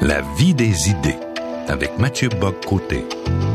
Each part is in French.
La vie des idées, avec Mathieu Bock-Côté.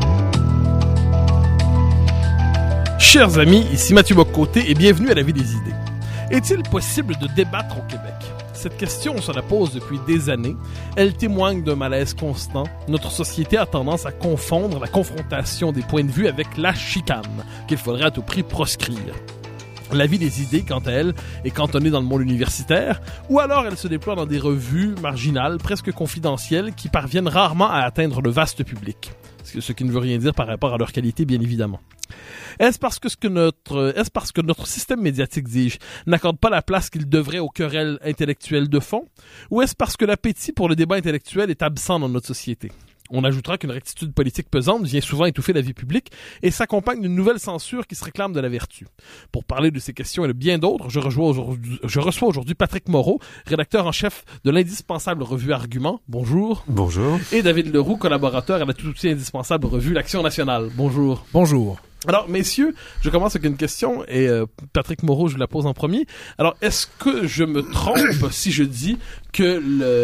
Chers amis, ici Mathieu Bock-Côté et bienvenue à La vie des idées. Est-il possible de débattre au Québec? Cette question, on se la pose depuis des années. Elle témoigne d'un malaise constant. Notre société a tendance à confondre la confrontation des points de vue avec la chicane, qu'il faudrait à tout prix proscrire. La vie des idées, quant à elle, est cantonnée dans le monde universitaire, ou alors elle se déploie dans des revues marginales, presque confidentielles, qui parviennent rarement à atteindre le vaste public. Ce qui ne veut rien dire par rapport à leur qualité, bien évidemment. Est-ce parce que notre système médiatique, dis-je, n'accorde pas la place qu'il devrait aux querelles intellectuelles de fond? Ou est-ce parce que l'appétit pour le débat intellectuel est absent dans notre société? On ajoutera qu'une rectitude politique pesante vient souvent étouffer la vie publique et s'accompagne d'une nouvelle censure qui se réclame de la vertu. Pour parler de ces questions et de bien d'autres, je reçois aujourd'hui Patrick Moreau, rédacteur en chef de l'indispensable revue Argument. Bonjour. Bonjour. Et David Leroux, collaborateur à la tout aussi indispensable revue L'Action nationale. Bonjour. Bonjour. Alors, messieurs, je commence avec une question et Patrick Moreau, je vous la pose en premier. Alors, est-ce que je me trompe si je dis que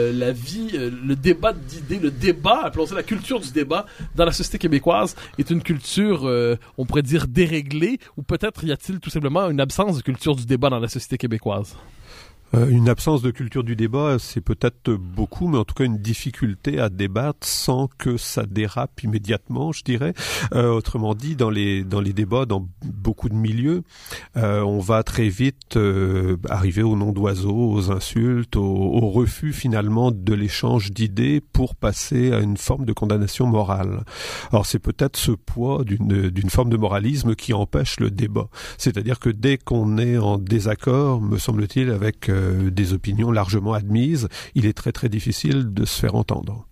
le débat d'idées, le débat, appelons ça la culture du débat dans la société québécoise est une culture, on pourrait dire, déréglée, ou peut-être y a-t-il tout simplement une absence de culture du débat dans la société québécoise? Une absence de culture du débat, c'est peut-être beaucoup, mais en tout cas une difficulté à débattre sans que ça dérape immédiatement, je dirais. Autrement dit, dans les débats, dans beaucoup de milieux, on va très vite arriver au nom d'oiseaux, aux insultes, au refus finalement de l'échange d'idées pour passer à une forme de condamnation morale. Alors c'est peut-être ce poids d'une forme de moralisme qui empêche le débat. C'est-à-dire que dès qu'on est en désaccord, me semble-t-il, avec des opinions largement admises, il est très très difficile de se faire entendre.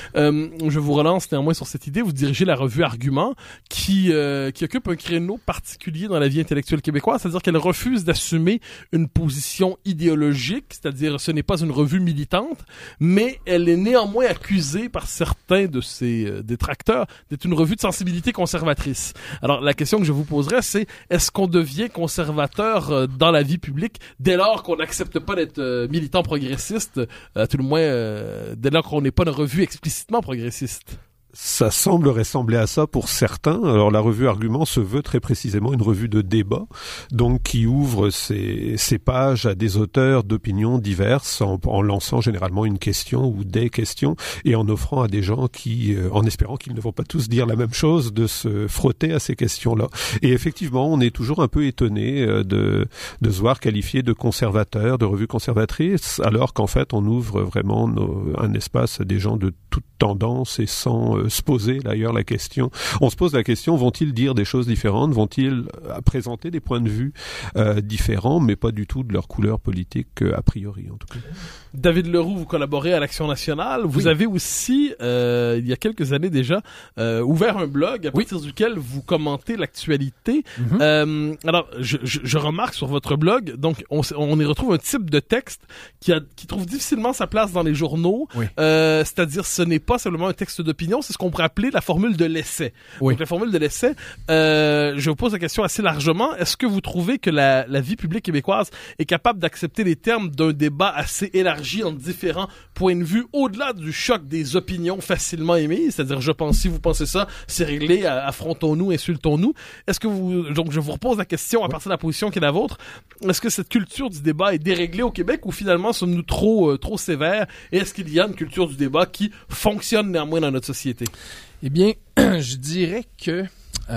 Je vous relance néanmoins sur cette idée. Vous dirigez la revue Argument qui occupe un créneau particulier dans la vie intellectuelle québécoise, c'est-à-dire qu'elle refuse d'assumer une position idéologique, c'est-à-dire ce n'est pas une revue militante, mais elle est néanmoins accusée par certains de ses détracteurs d'être une revue de sensibilité conservatrice. Alors la question que je vous poserai, c'est est-ce qu'on devient conservateur dans la vie publique dès lors qu'on n'accepte pas d'être militant progressiste, tout le moins dès lors qu'on n'est pas une revue explicitement progressiste? Ça semble ressembler à ça pour certains. Alors la revue Argument se veut très précisément une revue de débat, donc qui ouvre ses pages à des auteurs d'opinions diverses en lançant généralement une question ou des questions et en offrant à des gens qui, en espérant qu'ils ne vont pas tous dire la même chose, de se frotter à ces questions-là. Et effectivement, on est toujours un peu étonné de se voir qualifié de conservateur, de revue conservatrice, alors qu'en fait on ouvre vraiment un espace à des gens de toute tendance et sans se poser d'ailleurs la question. On se pose la question, vont-ils dire des choses différentes? Vont-ils présenter des points de vue différents, mais pas du tout de leur couleur politique a priori en tout cas. David Leroux, vous collaborez à l'Action nationale. Vous avez aussi, il y a quelques années déjà, ouvert un blog à partir duquel vous commentez l'actualité. Alors, je remarque sur votre blog, donc on y retrouve un type de texte qui trouve difficilement sa place dans les journaux. C'est-à-dire, ce n'est pas simplement un texte d'opinion, c'est ce qu'on pourrait appeler la formule de l'essai. Donc, la formule de l'essai, je vous pose la question assez largement. Est-ce que vous trouvez que la vie publique québécoise est capable d'accepter les termes d'un débat assez élargi entre différents points de vue, au-delà du choc des opinions facilement émises, c'est-à-dire je pense si vous pensez ça, c'est réglé, affrontons-nous, insultons-nous. Est-ce que donc je vous repose la question à partir de la position qui est la vôtre, est-ce que cette culture du débat est déréglée au Québec ou finalement sommes-nous trop sévères et est-ce qu'il y a une culture du débat qui fonctionne néanmoins dans notre société? Eh bien, je dirais que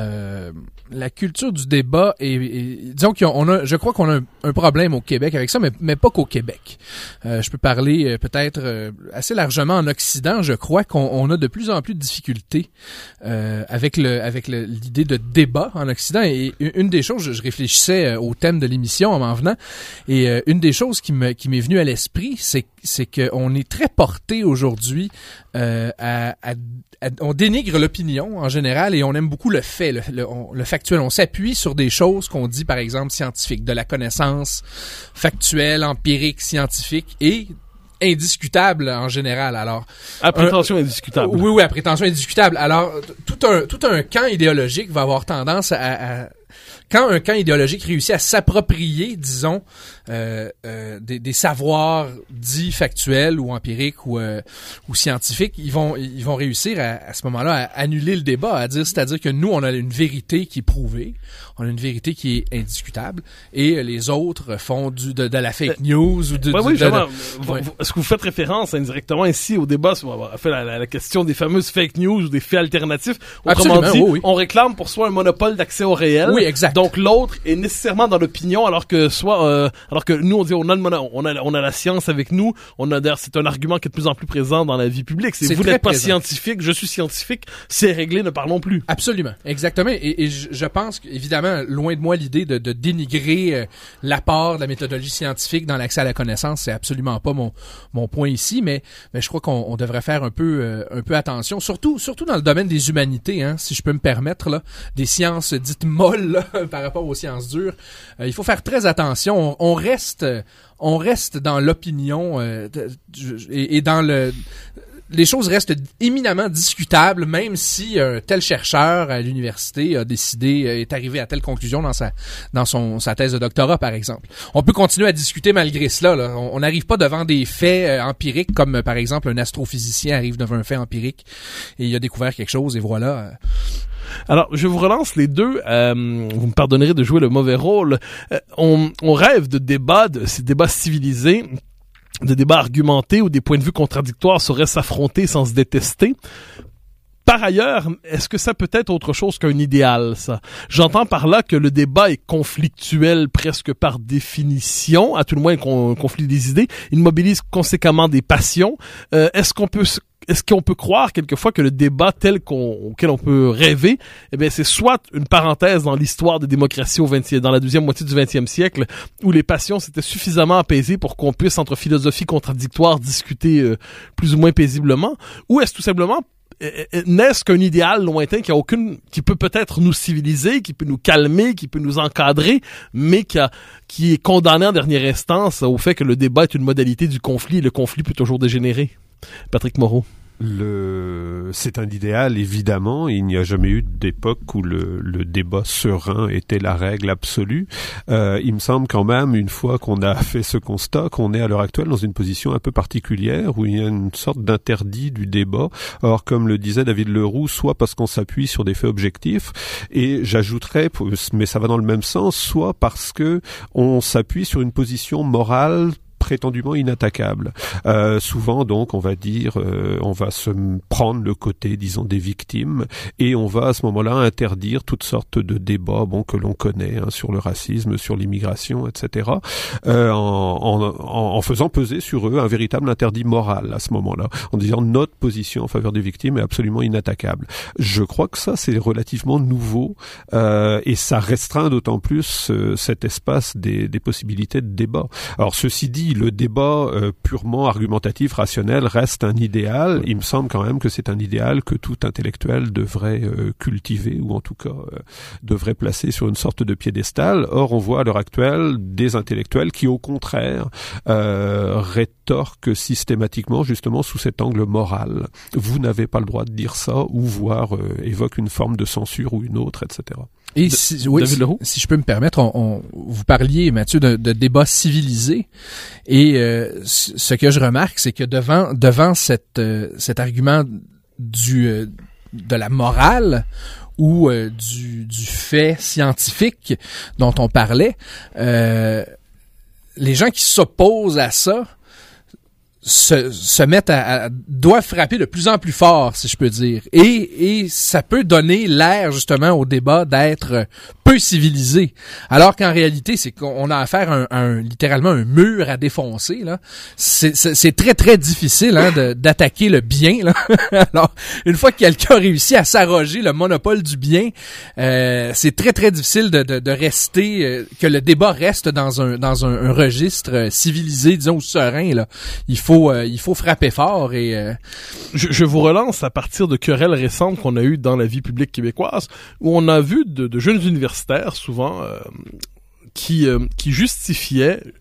la culture du débat disons je crois qu'on a un problème au Québec avec ça, mais pas qu'au Québec. Je peux parler peut-être assez largement en Occident. Je crois qu'on a de plus en plus de difficultés avec l'idée de débat en Occident. Et une des choses, je réfléchissais au thème de l'émission en m'en venant, et une des choses qui m'est venue à l'esprit, c'est qu'on est très porté aujourd'hui on dénigre l'opinion en général et on aime beaucoup le fait, le factuel. On s'appuie sur des choses qu'on dit, par exemple, scientifiques, de la connaissance factuelle, empirique, scientifique et indiscutable en général. Alors, à prétention indiscutable. Oui, à prétention indiscutable. Alors, tout un camp idéologique va avoir tendance à quand un camp idéologique réussit à s'approprier, disons, des savoirs dits factuels ou empiriques ou scientifiques, ils vont réussir à ce moment-là à annuler le débat, c'est-à-dire que nous, on a une vérité qui est prouvée, on a une vérité qui est indiscutable, et les autres font de la fake news ou est-ce que vous faites référence indirectement ici au débat sur la question des fameuses fake news ou des faits alternatifs? Autrement dit, on réclame pour soi un monopole d'accès au réel. Oui, exact. Donc l'autre est nécessairement dans l'opinion, alors que nous on dit on a la science avec nous. D'ailleurs, c'est un argument qui est de plus en plus présent dans la vie publique. C'est vous n'êtes pas scientifique, je suis scientifique, c'est réglé, ne parlons plus. Absolument, exactement. Et je pense qu'évidemment, loin de moi l'idée de dénigrer l'apport de la méthodologie scientifique dans l'accès à la connaissance, c'est absolument pas mon point ici, mais je crois qu'on devrait faire un peu attention, surtout dans le domaine des humanités, hein, si je peux me permettre, là, des sciences dites molles là, par rapport aux sciences dures. Il faut faire très attention. On reste dans l'opinion et dans les choses restent éminemment discutables, même si un tel chercheur à l'université a décidé, est arrivé à telle conclusion dans sa thèse de doctorat, par exemple. On peut continuer à discuter malgré cela, là. On n'arrive pas devant des faits empiriques, comme par exemple un astrophysicien arrive devant un fait empirique et il a découvert quelque chose et voilà. Alors, je vous relance les deux. Vous me pardonnerez de jouer le mauvais rôle. On rêve de débats, de ces débats civilisés, de débats argumentés où des points de vue contradictoires sauraient s'affronter sans se détester. Par ailleurs, est-ce que ça peut être autre chose qu'un idéal, ça? J'entends par là que le débat est conflictuel presque par définition, à tout le moins un conflit des idées. Il mobilise conséquemment des passions. Est-ce qu'on peut croire quelquefois que le débat tel auquel on peut rêver, c'est soit une parenthèse dans l'histoire des démocraties dans la deuxième moitié du 20e siècle, où les passions s'étaient suffisamment apaisées pour qu'on puisse, entre philosophies contradictoires, discuter plus ou moins paisiblement, ou est-ce tout simplement n'est-ce qu'un idéal lointain qui peut peut-être nous civiliser, qui peut nous calmer, qui peut nous encadrer, mais qui est condamné en dernière instance au fait que le débat est une modalité du conflit et le conflit peut toujours dégénérer? Patrick Moreau. C'est un idéal, évidemment. Il n'y a jamais eu d'époque où le débat serein était la règle absolue. Il me semble quand même, une fois qu'on a fait ce constat, qu'on est à l'heure actuelle dans une position un peu particulière où il y a une sorte d'interdit du débat. Or, comme le disait David Leroux, soit parce qu'on s'appuie sur des faits objectifs, et j'ajouterais, mais ça va dans le même sens, soit parce que on s'appuie sur une position morale prétendument inattaquable. Souvent, donc, on va dire, on va se prendre le côté, disons, des victimes, et on va à ce moment-là interdire toutes sortes de débats, que l'on connaît, sur le racisme, sur l'immigration, etc., en faisant peser sur eux un véritable interdit moral à ce moment-là, en disant notre position en faveur des victimes est absolument inattaquable. Je crois que ça, c'est relativement nouveau, et ça restreint d'autant plus cet espace des possibilités de débat. Alors, ceci dit, le débat purement argumentatif, rationnel, reste un idéal. Il me semble quand même que c'est un idéal que tout intellectuel devrait cultiver, ou en tout cas devrait placer sur une sorte de piédestal. Or, on voit à l'heure actuelle des intellectuels qui, au contraire, rétorquent systématiquement justement sous cet angle moral. Vous n'avez pas le droit de dire ça, ou voire évoquent une forme de censure ou une autre, etc. Et si je peux me permettre, vous parliez, Mathieu, de débat civilisé, et ce que je remarque, c'est que devant cet argument de la morale ou du fait scientifique dont on parlait, les gens qui s'opposent à ça se mettent doivent frapper de plus en plus fort, si je peux dire. Et ça peut donner l'air, justement, au débat d'être peu civilisé. Alors qu'en réalité, c'est qu'on a affaire à littéralement un mur à défoncer, là. C'est très, très difficile, d'attaquer le bien, là. Alors, une fois que quelqu'un a réussi à s'arroger le monopole du bien, c'est très, très difficile de rester, que le débat reste dans un registre civilisé, disons, ou serein, là. Il faut frapper fort et... Je vous relance à partir de querelles récentes qu'on a eues dans la vie publique québécoise, où on a vu de jeunes universitaires, souvent, qui justifiaient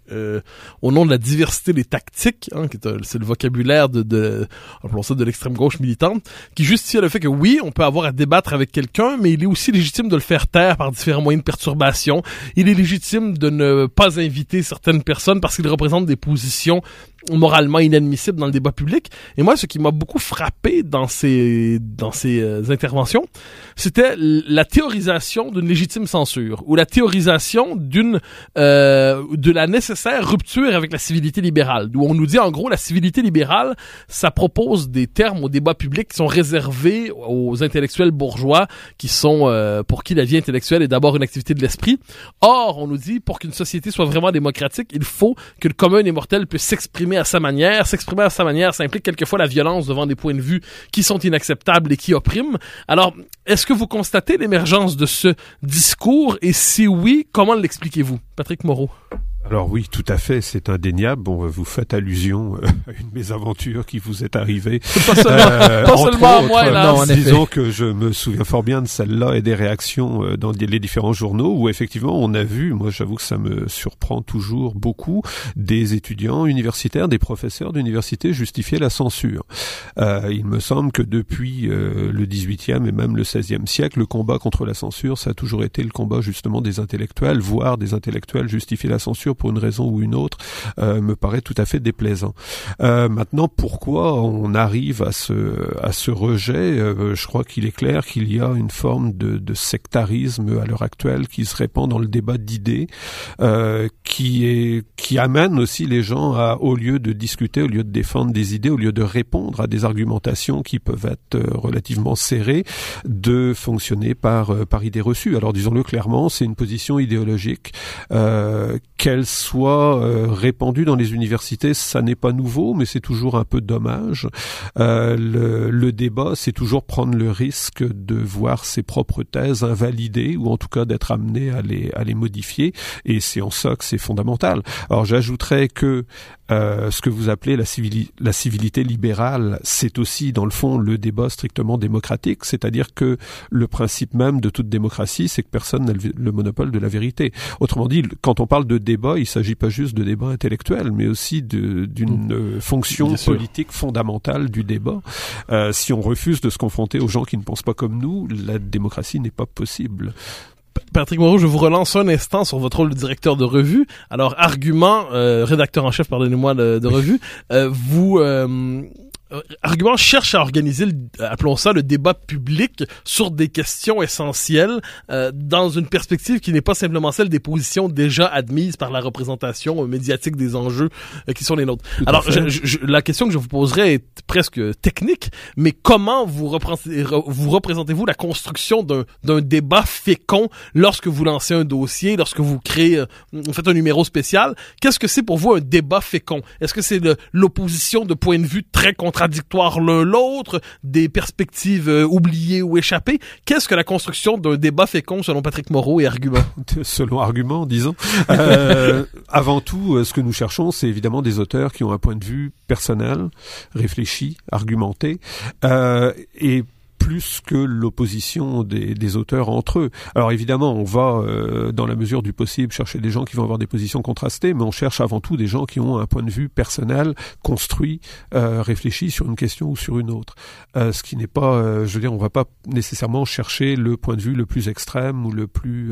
au nom de la diversité des tactiques, hein, c'est le vocabulaire appelons ça de l'extrême gauche militante, qui justifie le fait que oui, on peut avoir à débattre avec quelqu'un, mais il est aussi légitime de le faire taire par différents moyens de perturbation. Il est légitime de ne pas inviter certaines personnes parce qu'ils représentent des positions moralement inadmissibles dans le débat public. Et moi, ce qui m'a beaucoup frappé dans ces interventions, c'était la théorisation d'une légitime censure ou la théorisation de la nécessaire rupture avec la civilité libérale, où on nous dit en gros la civilité libérale, ça propose des termes au débat public qui sont réservés aux intellectuels bourgeois qui sont pour qui la vie intellectuelle est d'abord une activité de l'esprit. Or, on nous dit pour qu'une société soit vraiment démocratique, il faut que le commun des mortels puisse s'exprimer à sa manière. S'exprimer à sa manière, ça implique quelquefois la violence devant des points de vue qui sont inacceptables et qui oppriment. Alors, est-ce que vous constatez l'émergence de ce discours et si oui, comment l'expliquez-vous? Patrick Moreau. Alors oui, tout à fait, c'est indéniable. Bon, vous faites allusion à une mésaventure qui vous est arrivée. Pas seulement à moi, là. Non, disons que je me souviens fort bien de celle-là et des réactions dans les différents journaux où effectivement on a vu, moi j'avoue que ça me surprend toujours beaucoup, des étudiants universitaires, des professeurs d'université justifier la censure. Il me semble que depuis le XVIIIe et même le XVIe siècle, le combat contre la censure, ça a toujours été le combat justement des intellectuels, voire des intellectuels justifier la censure pour une raison ou une autre, me paraît tout à fait déplaisant. Maintenant, pourquoi on arrive à ce rejet? Je crois qu'il est clair qu'il y a une forme de sectarisme à l'heure actuelle qui se répand dans le débat d'idées, qui amène aussi les gens à, au lieu de discuter, au lieu de défendre des idées, au lieu de répondre à des argumentations qui peuvent être relativement serrées, de fonctionner par idées reçues. Alors disons-le clairement, c'est une position idéologique qu'elle soit répandue dans les universités, ça n'est pas nouveau, mais c'est toujours un peu dommage. Le débat, c'est toujours prendre le risque de voir ses propres thèses invalidées, ou en tout cas d'être amené à les modifier, et c'est en ça que c'est fondamental. Alors j'ajouterais que ce que vous appelez la civilité libérale, c'est aussi dans le fond le débat strictement démocratique, c'est-à-dire que le principe même de toute démocratie, c'est que personne n'a le monopole de la vérité. Autrement dit, quand on parle de débat, il s'agit pas juste de débat intellectuel, mais aussi d'une fonction politique fondamentale du débat. Si on refuse de se confronter aux gens qui ne pensent pas comme nous, la démocratie n'est pas possible. Patrick Moreau, je vous relance un instant sur votre rôle de directeur de revue. Alors, Argument, rédacteur en chef, pardonnez-moi, de revue, Argument cherche à organiser, appelons ça, le débat public sur des questions essentielles dans une perspective qui n'est pas simplement celle des positions déjà admises par la représentation médiatique des enjeux qui sont les nôtres. Alors, la question que je vous poserai est presque technique, mais comment vous représentez-vous la construction d'un débat fécond lorsque vous lancez un dossier, lorsque vous créez, vous faites un numéro spécial? Qu'est-ce que c'est pour vous un débat fécond? Est-ce que c'est l'opposition de points de vue très contradictoires l'un l'autre, des perspectives oubliées ou échappées? Qu'est-ce que la construction d'un débat fécond selon Patrick Moreau et Argument? Selon Argument, disons. Avant tout, ce que nous cherchons, c'est évidemment des auteurs qui ont un point de vue personnel, réfléchi, argumenté, et plus que l'opposition des auteurs entre eux. Alors évidemment, on va, dans la mesure du possible, chercher des gens qui vont avoir des positions contrastées, mais on cherche avant tout des gens qui ont un point de vue personnel, construit, réfléchi sur une question ou sur une autre. Ce qui n'est pas, je veux dire, on va pas nécessairement chercher le point de vue le plus extrême ou le plus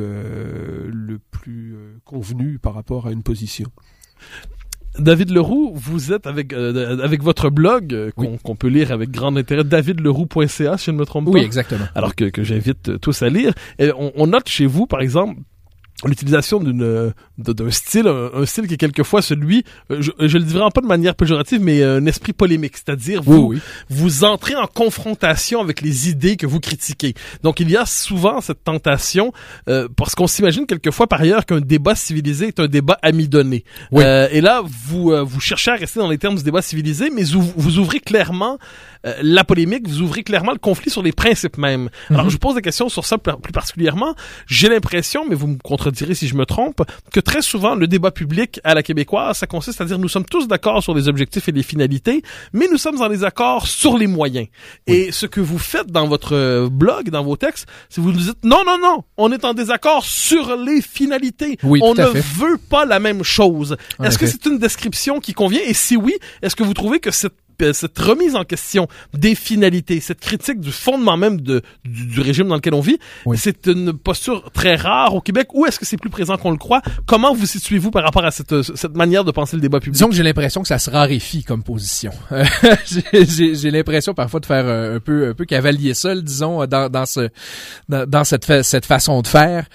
convenu par rapport à une position. David Leroux, vous êtes avec votre blog qu'on peut lire avec grand intérêt, davidleroux.ca, si je ne me trompe pas. Oui, exactement. Alors que j'invite tous à lire. Et on note chez vous, par exemple, l'utilisation d'un style, un style qui est quelquefois celui, je le dis vraiment pas de manière péjorative, mais un esprit polémique, c'est-à-dire vous entrez en confrontation avec les idées que vous critiquez. Donc il y a souvent cette tentation, parce qu'on s'imagine quelquefois par ailleurs qu'un débat civilisé est un débat amidonné. Oui. Et là, vous cherchez à rester dans les termes du débat civilisé, mais vous ouvrez clairement la polémique, vous ouvrez clairement le conflit sur les principes même. Alors je vous pose des questions sur ça plus particulièrement. J'ai l'impression, mais vous me contredirez contredirez si je me trompe, que très souvent, le débat public à la québécoise, ça consiste à dire nous sommes tous d'accord sur les objectifs et les finalités, mais nous sommes en désaccord sur les moyens. Oui. Et ce que vous faites dans votre blog, dans vos textes, c'est vous nous dites non, on est en désaccord sur les finalités. Oui, on ne veut pas la même chose. Est-ce que c'est une description qui convient? Et si oui, est-ce que vous trouvez que cette remise en question des finalités, cette critique du fondement même du régime dans lequel on vit, oui. C'est une posture très rare au Québec, ou est-ce que c'est plus présent qu'on le croit? Comment vous situez-vous par rapport à cette manière de penser le débat public? Disons que j'ai l'impression que ça se raréfie comme position. J'ai l'impression parfois de faire un peu cavalier seul, disons, dans cette façon de faire.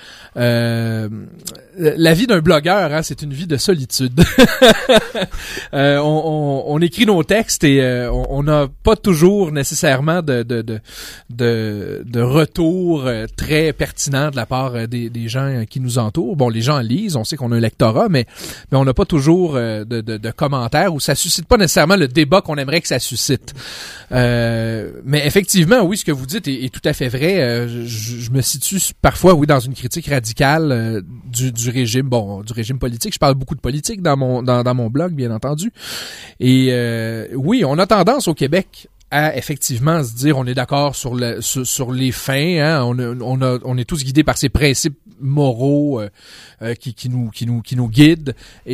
La vie d'un blogueur, hein, c'est une vie de solitude. On écrit nos textes et on n'a pas toujours nécessairement de retour très pertinent de la part des gens qui nous entourent. Bon, les gens lisent, on sait qu'on a un lectorat, mais on n'a pas toujours de commentaires où ça suscite pas nécessairement le débat qu'on aimerait que ça suscite. Mais effectivement, oui, ce que vous dites est tout à fait vrai. Je me situe parfois, oui, dans une critique radicale du régime, du régime politique. Je parle beaucoup de politique dans mon blog, bien entendu. Et oui, on a tendance au Québec à effectivement se dire on est d'accord sur les fins, hein, on est tous guidés par ces principes moraux qui nous guident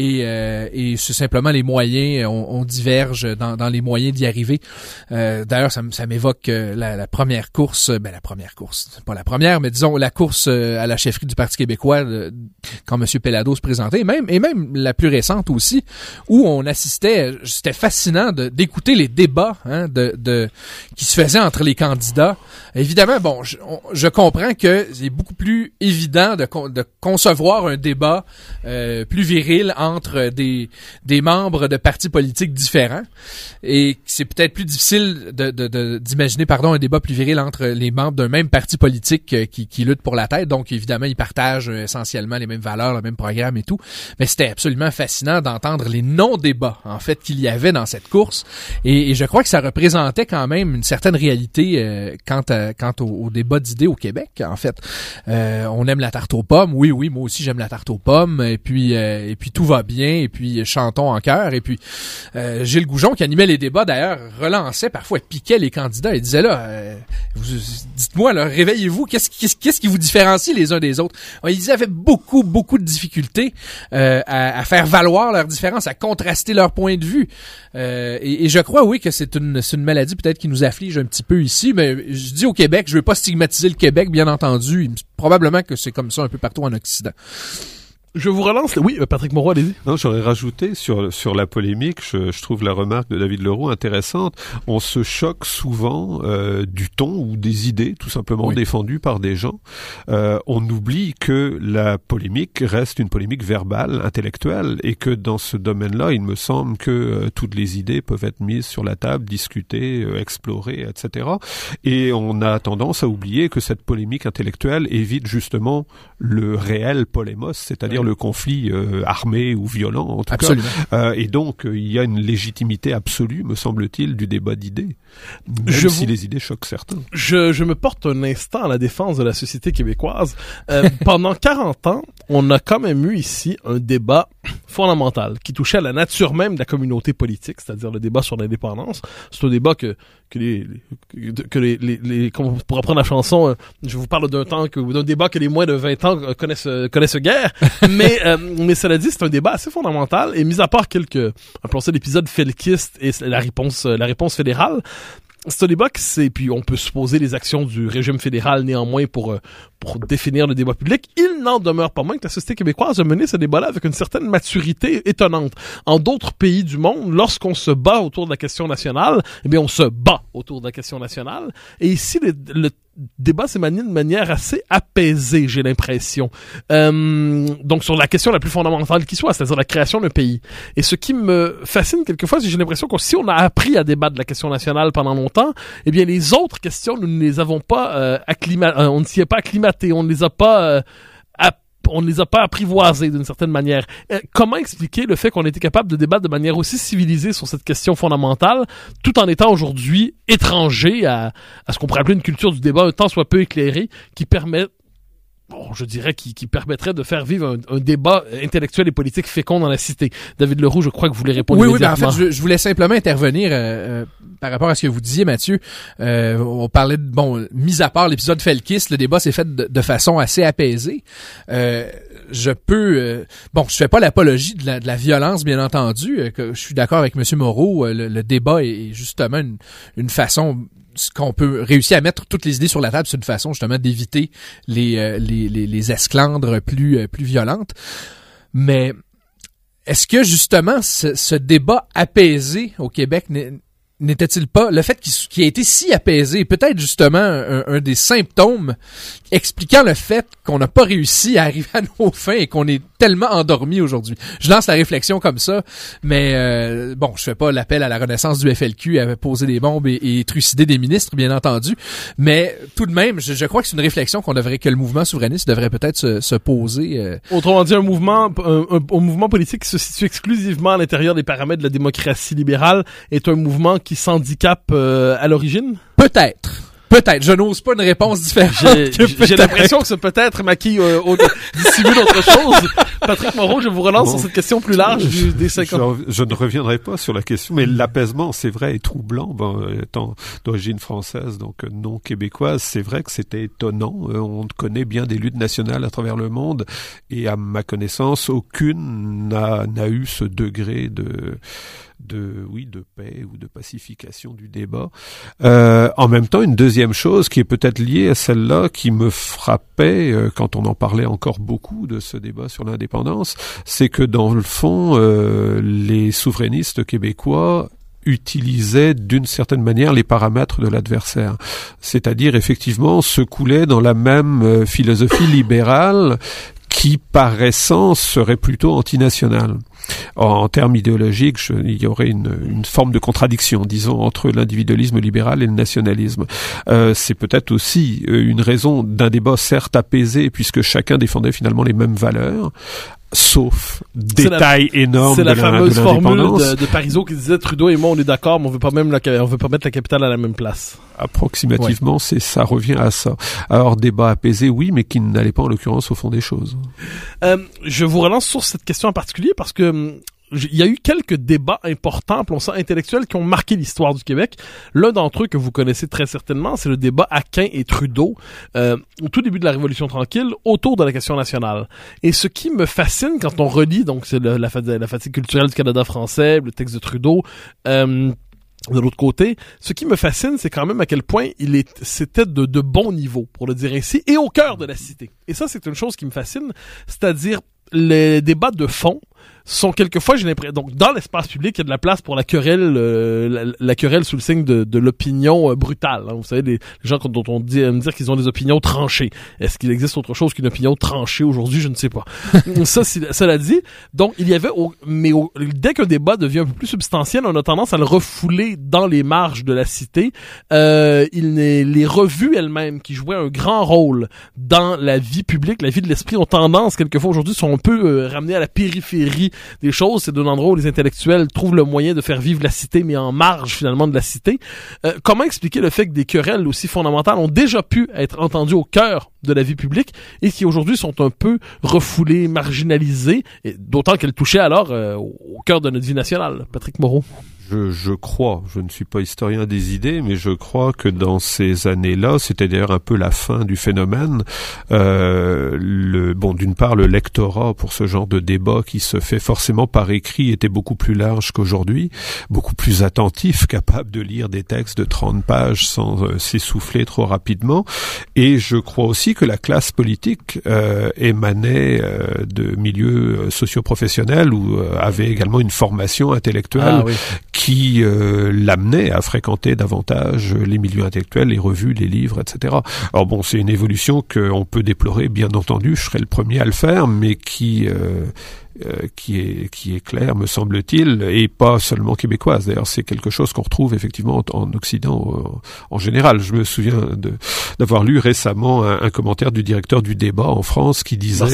et c'est simplement les moyens, on diverge dans les moyens d'y arriver. D'ailleurs ça m'évoque la première course, pas la première, mais disons la course à la chefferie du Parti québécois quand M. Pellado se présentait, et même la plus récente aussi, où on assistait, c'était fascinant d'écouter les débats, hein, qui se faisaient entre les candidats. Évidemment, je comprends que c'est beaucoup plus évident de concevoir un débat plus viril entre des membres de partis politiques différents, et c'est peut-être plus difficile d'imaginer un débat plus viril entre les membres d'un même parti politique qui luttent pour la tête. Donc évidemment, ils partagent essentiellement les mêmes valeurs, le même programme et tout. Mais c'était absolument fascinant d'entendre les non-débats en fait qu'il y avait dans cette course, et je crois que ça représentait quand même une certaine réalité quant au débat d'idées au Québec. En fait, on aime la tarte aux pommes. Oui, moi aussi j'aime la tarte aux pommes. Et puis tout va bien. Et puis chantons en chœur. Et puis Gilles Goujon, qui animait les débats, d'ailleurs, relançait parfois, piquait les candidats et disait dites-moi là, réveillez-vous. Qu'est-ce qui vous différencie les uns des autres? Ils avaient beaucoup de difficultés à faire valoir leurs différences, à contraster leurs points de vue. Et je crois, oui, que c'est une maladie peut-être qui nous afflige un petit peu ici, mais je dis au Québec, je veux pas stigmatiser le Québec, bien entendu. Probablement que c'est comme ça un peu partout en Occident. Je vous relance. Oui, Patrick Moreau, allez-y. Non, j'aurais rajouté sur la polémique, je trouve la remarque de David Leroux intéressante. On se choque souvent du ton ou des idées, tout simplement, défendues par des gens. On oublie que la polémique reste une polémique verbale, intellectuelle, et que dans ce domaine-là, il me semble que toutes les idées peuvent être mises sur la table, discutées, explorées, etc. Et on a tendance à oublier que cette polémique intellectuelle évite justement le réel polémos, c'est-à-dire le conflit armé ou violent, en tout Absolument. cas. Et donc, il y a une légitimité absolue, me semble-t-il, du débat d'idées, même si les idées choquent certains. Je me porte un instant à la défense de la société québécoise. Pendant 40 ans, on a quand même eu ici un débat fondamental qui touchait à la nature même de la communauté politique, c'est-à-dire le débat sur l'indépendance. C'est un débat que comme on pourra prendre la chanson, je vous parle d'un débat que les moins de 20 ans connaissent guère, mais cela dit, c'est un débat assez fondamental, et mis à part appelons ça l'épisode felkiste et la réponse fédérale, c'est un débat puis on peut supposer les actions du régime fédéral néanmoins pour définir le débat public. Il n'en demeure pas moins que la société québécoise a mené ce débat-là avec une certaine maturité étonnante. En d'autres pays du monde, lorsqu'on se bat autour de la question nationale, eh bien on se bat autour de la question nationale. Et ici, le débat s'est mené de manière assez apaisée, j'ai l'impression. Donc sur la question la plus fondamentale qui soit, c'est-à-dire la création d'un pays. Et ce qui me fascine quelquefois, c'est que j'ai l'impression que si on a appris à débattre de la question nationale pendant longtemps, eh bien les autres questions, nous ne les avons pas on ne s'y est pas acclimaté, on ne les a pas apprivoisés d'une certaine manière. Comment expliquer le fait qu'on ait été capable de débattre de manière aussi civilisée sur cette question fondamentale, tout en étant aujourd'hui étranger à ce qu'on pourrait appeler une culture du débat un tant soit peu éclairée, qui permet je dirais, qui permettrait de faire vivre un débat intellectuel et politique fécond dans la cité. David Leroux, je crois que vous voulez répondre immédiatement. En fait, je voulais simplement intervenir par rapport à ce que vous disiez, Mathieu. On parlait de, mis à part l'épisode Felkis, le débat s'est fait de façon assez apaisée. Je fais pas l'apologie de la violence, bien entendu. Je suis d'accord avec M. Moreau. Le débat est justement une façon qu'on peut réussir à mettre toutes les idées sur la table, c'est une façon justement d'éviter les esclandres plus violentes. Mais est-ce que justement ce débat apaisé au Québec n'était-il pas le fait qu'il a été si apaisé, peut-être justement un des symptômes expliquant le fait qu'on n'a pas réussi à arriver à nos fins et qu'on est tellement endormi aujourd'hui. Je lance la réflexion comme ça, mais je fais pas l'appel à la renaissance du FLQ à poser des bombes et trucider des ministres, bien entendu, mais tout de même, je crois que c'est une réflexion que le mouvement souverainiste devrait peut-être se poser. Autrement dit, un mouvement politique qui se situe exclusivement à l'intérieur des paramètres de la démocratie libérale est un mouvement qui s'handicape à l'origine? Peut-être. Je n'ose pas une réponse différente. J'ai l'impression que ce peut-être maquille dissimule autre chose. Patrick Moreau, je vous relance sur cette question plus large des 50. Je ne reviendrai pas sur la question, mais l'apaisement, c'est vrai, est troublant. Étant d'origine française, donc non québécoise, c'est vrai que c'était étonnant. On connaît bien des luttes nationales à travers le monde, et à ma connaissance, aucune n'a eu ce degré de paix ou de pacification du débat. En même temps, une deuxième chose qui est peut-être liée à celle-là, qui me frappait quand on en parlait encore beaucoup de ce débat sur l'indépendance, c'est que dans le fond, les souverainistes québécois utilisaient d'une certaine manière les paramètres de l'adversaire. C'est-à-dire, effectivement, se coulaient dans la même philosophie libérale qui, par essence, serait plutôt antinationale. En termes idéologiques, il y aurait une forme de contradiction, disons, entre l'individualisme libéral et le nationalisme. C'est peut-être aussi une raison d'un débat certes apaisé, puisque chacun défendait finalement les mêmes valeurs, sauf détail énorme de l'indépendance. C'est la fameuse formule de Parizeau qui disait Trudeau et moi on est d'accord, mais on veut pas mettre la capitale à la même place. Approximativement, ça revient à ça. Alors débat apaisé, oui, mais qui n'allait pas en l'occurrence au fond des choses. Je vous relance sur cette question en particulier parce que il y a eu quelques débats importants, appelons ça intellectuels, qui ont marqué l'histoire du Québec. L'un d'entre eux que vous connaissez très certainement, c'est le débat Aquin et Trudeau, au tout début de la Révolution tranquille, autour de la question nationale. Et ce qui me fascine quand on relit, donc c'est la fatigue culturelle du Canada français, le texte de Trudeau, de l'autre côté, ce qui me fascine, c'est quand même à quel point c'était de bon niveau, pour le dire ainsi, et au cœur de la cité. Et ça, c'est une chose qui me fascine, c'est-à-dire les débats de fond sont quelquefois, j'ai l'impression, donc dans l'espace public, il y a de la place pour la querelle, la querelle sous le signe de l'opinion brutale. Hein. Vous savez, les gens dont on dit me dire qu'ils ont des opinions tranchées. Est-ce qu'il existe autre chose qu'une opinion tranchée aujourd'hui? Je ne sais pas. Cela dit, donc il y avait, dès qu'un débat devient un peu plus substantiel, on a tendance à le refouler dans les marges de la cité. Les revues elles-mêmes, qui jouaient un grand rôle dans la vie publique, la vie de l'esprit, ont tendance, quelquefois aujourd'hui, sont un peu ramenées à la périphérie des choses. C'est d'un endroit où les intellectuels trouvent le moyen de faire vivre la cité, mais en marge finalement de la cité. Comment expliquer le fait que des querelles aussi fondamentales ont déjà pu être entendues au cœur de la vie publique et qui aujourd'hui sont un peu refoulées, marginalisées, et d'autant qu'elles touchaient alors au cœur de notre vie nationale? Patrick Moreau. Je crois, je ne suis pas historien des idées, mais je crois que dans ces années-là, c'était d'ailleurs un peu la fin du phénomène. D'une part, le lectorat pour ce genre de débat qui se fait forcément par écrit était beaucoup plus large qu'aujourd'hui, beaucoup plus attentif, capable de lire des textes de 30 pages sans s'essouffler trop rapidement. Et je crois aussi que la classe politique émanait de milieux socio-professionnels ou avait également une formation intellectuelle qui l'amenait à fréquenter davantage les milieux intellectuels, les revues, les livres, etc. Alors bon, c'est une évolution qu'on peut déplorer, bien entendu, je serais le premier à le faire, mais qui est claire, me semble-t-il, et pas seulement québécoise. D'ailleurs, c'est quelque chose qu'on retrouve effectivement en Occident en général. Je me souviens d'avoir lu récemment un commentaire du directeur du débat en France qui disait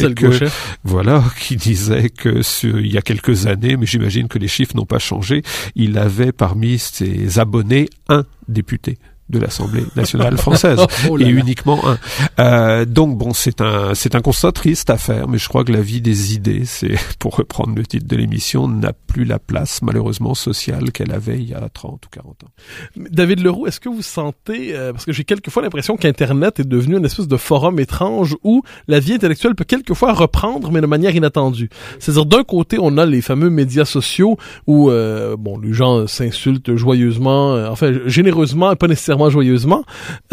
il y a quelques années, mais j'imagine que les chiffres n'ont pas changé, il avait parmi ses abonnés un député. de l'Assemblée nationale française. Et uniquement un. Donc bon, c'est un constat triste à faire, mais je crois que la vie des idées, c'est, pour reprendre le titre de l'émission, n'a plus la place, malheureusement, sociale qu'elle avait il y a 30 ou 40 ans. David Leroux, est-ce que vous sentez, parce que j'ai quelquefois l'impression qu'Internet est devenu une espèce de forum étrange où la vie intellectuelle peut quelquefois reprendre, mais de manière inattendue. C'est-à-dire, d'un côté, on a les fameux médias sociaux où, les gens s'insultent joyeusement, généreusement, pas nécessairement joyeusement,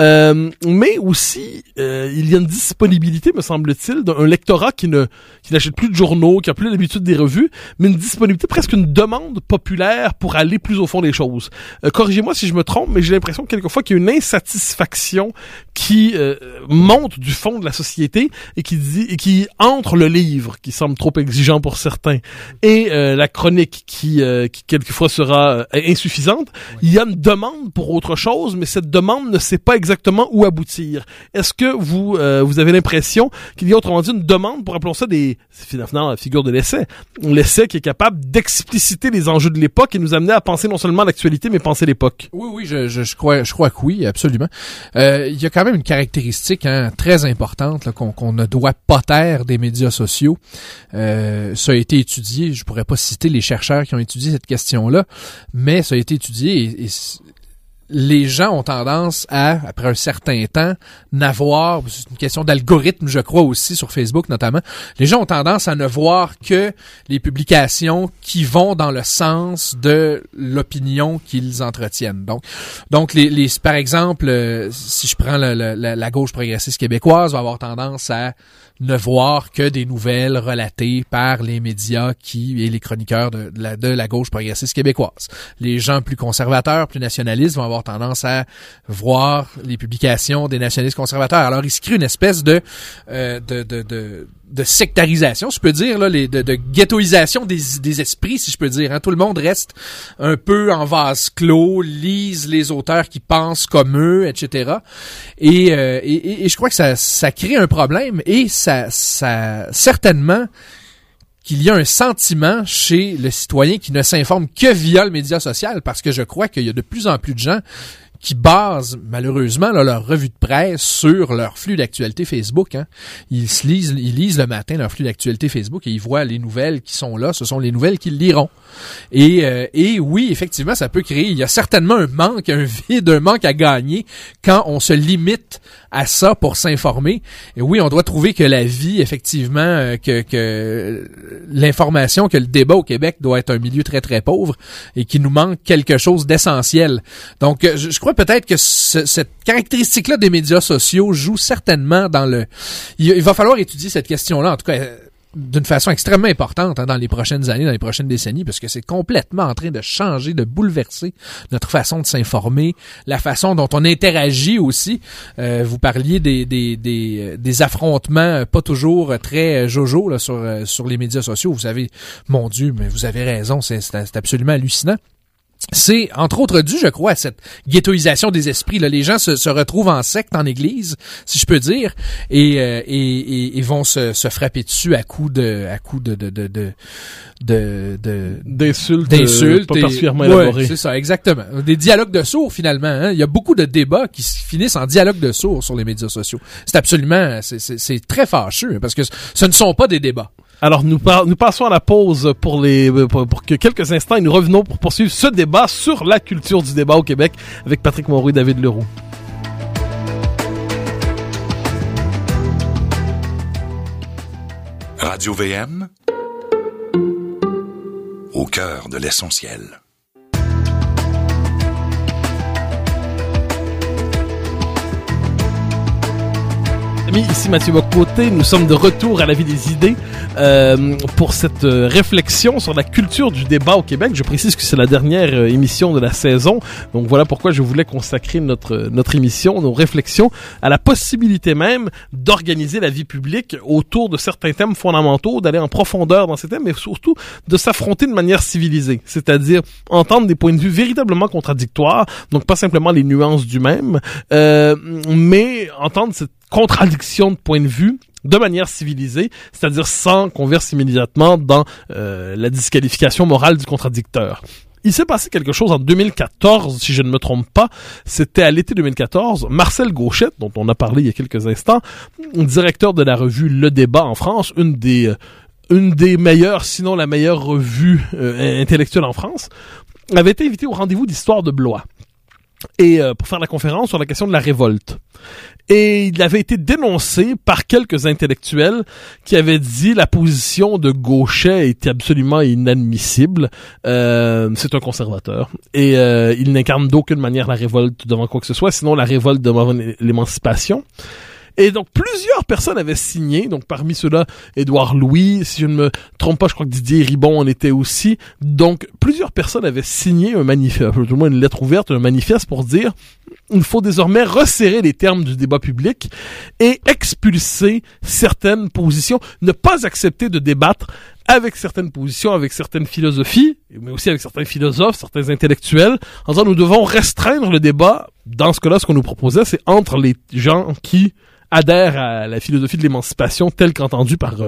mais aussi, il y a une disponibilité, me semble-t-il, d'un lectorat qui n'achète plus de journaux, qui a plus l'habitude des revues, mais une disponibilité, presque une demande populaire pour aller plus au fond des choses. Corrigez-moi si je me trompe, mais j'ai l'impression quelquefois qu'il y a une insatisfaction qui monte du fond de la société et qui entre le livre, qui semble trop exigeant pour certains, et la chronique qui quelquefois sera insuffisante. Il y a une demande pour autre chose, mais cette demande ne sait pas exactement où aboutir. Est-ce que vous avez l'impression qu'il y a autrement dit une demande pour, appelons ça finalement la figure de l'essai qui est capable d'expliciter les enjeux de l'époque et nous amener à penser non seulement l'actualité, mais penser l'époque? Oui, je crois que oui, absolument. Il y a quand même une caractéristique très importante là, qu'on ne doit pas taire des médias sociaux. Ça a été étudié, je pourrais pas citer les chercheurs qui ont étudié cette question-là, mais ça a été étudié et les gens ont tendance à, après un certain temps, n'avoir, c'est une question d'algorithme, je crois aussi, sur Facebook notamment, les gens ont tendance à ne voir que les publications qui vont dans le sens de l'opinion qu'ils entretiennent. Donc par exemple, si je prends la gauche progressiste québécoise, va avoir tendance à ne voir que des nouvelles relatées par les médias et les chroniqueurs de la gauche progressiste québécoise. Les gens plus conservateurs, plus nationalistes vont avoir tendance à voir les publications des nationalistes conservateurs. Alors, il se crée une espèce de sectarisation, je peux dire, là, de ghettoisation des esprits, si je peux dire. Tout le monde reste un peu en vase clos, lise les auteurs qui pensent comme eux, etc. Et je crois que ça crée un problème et ça certainement qu'il y a un sentiment chez le citoyen qui ne s'informe que via le média social, parce que je crois qu'il y a de plus en plus de gens qui basent malheureusement leur revue de presse sur leur flux d'actualité Facebook. Ils lisent le matin leur flux d'actualité Facebook et ils voient les nouvelles qui sont là. Ce sont les nouvelles qu'ils liront. Et oui, effectivement, ça peut créer. Il y a certainement un vide, un manque à gagner quand on se limite à ça pour s'informer. Et oui, on doit trouver que la vie, effectivement, que l'information, que le débat au Québec doit être un milieu très très pauvre et qu'il nous manque quelque chose d'essentiel. Donc, je crois peut-être que cette caractéristique-là des médias sociaux joue certainement il va falloir étudier cette question-là, en tout cas d'une façon extrêmement importante dans les prochaines années, dans les prochaines décennies, parce que c'est complètement en train de changer, de bouleverser notre façon de s'informer, la façon dont on interagit aussi. Vous parliez des affrontements pas toujours très jojo là, sur les médias sociaux. Vous savez, mon Dieu, mais vous avez raison, c'est absolument hallucinant. C'est, entre autres, dû, je crois, à cette ghettoisation des esprits. Là, les gens se retrouvent en secte, en église, si je peux dire, et vont se frapper dessus à coups d'insultes pas particulièrement élaborées. C'est ça, exactement. Des dialogues de sourds, finalement. Il y a beaucoup de débats qui finissent en dialogue de sourds sur les médias sociaux. C'est absolument, c'est très fâcheux, parce que ce ne sont pas des débats. Alors, nous passons à la pause pour que quelques instants et nous revenons pour poursuivre ce débat sur la culture du débat au Québec avec Patrick Moreau et David Leroux. Radio VM, au cœur de l'essentiel. Amis, ici Mathieu Bock-Côté, nous sommes de retour à la vie des idées pour cette réflexion sur la culture du débat au Québec. Je précise que c'est la dernière émission de la saison, donc voilà pourquoi je voulais consacrer notre émission, nos réflexions, à la possibilité même d'organiser la vie publique autour de certains thèmes fondamentaux, d'aller en profondeur dans ces thèmes, mais surtout de s'affronter de manière civilisée, c'est-à-dire entendre des points de vue véritablement contradictoires, donc pas simplement les nuances du même, mais entendre cette contradiction de point de vue de manière civilisée, c'est-à-dire sans qu'on verse immédiatement dans la disqualification morale du contradicteur. Il s'est passé quelque chose en 2014, si je ne me trompe pas. C'était à l'été 2014. Marcel Gauchette, dont on a parlé il y a quelques instants, directeur de la revue Le Débat en France, une des meilleures, sinon la meilleure revue intellectuelle en France, avait été invité au rendez-vous d'Histoire de Blois. Et pour faire la conférence sur la question de la révolte. Et il avait été dénoncé par quelques intellectuels qui avaient dit la position de Gauchet était absolument inadmissible. C'est un conservateur. Et il n'incarne d'aucune manière la révolte devant quoi que ce soit, sinon la révolte devant l'émancipation. Et donc, plusieurs personnes avaient signé. Donc, parmi ceux-là, Édouard Louis, si je ne me trompe pas, je crois que Didier Ribon en était aussi. Donc, plusieurs personnes avaient signé un manifeste, tout le moins une lettre ouverte, un manifeste pour dire il faut désormais resserrer les termes du débat public et expulser certaines positions, ne pas accepter de débattre avec certaines positions, avec certaines philosophies, mais aussi avec certains philosophes, certains intellectuels, en disant nous devons restreindre le débat. Dans ce cas-là, ce qu'on nous proposait, c'est entre les gens qui adhèrent à la philosophie de l'émancipation telle qu'entendue par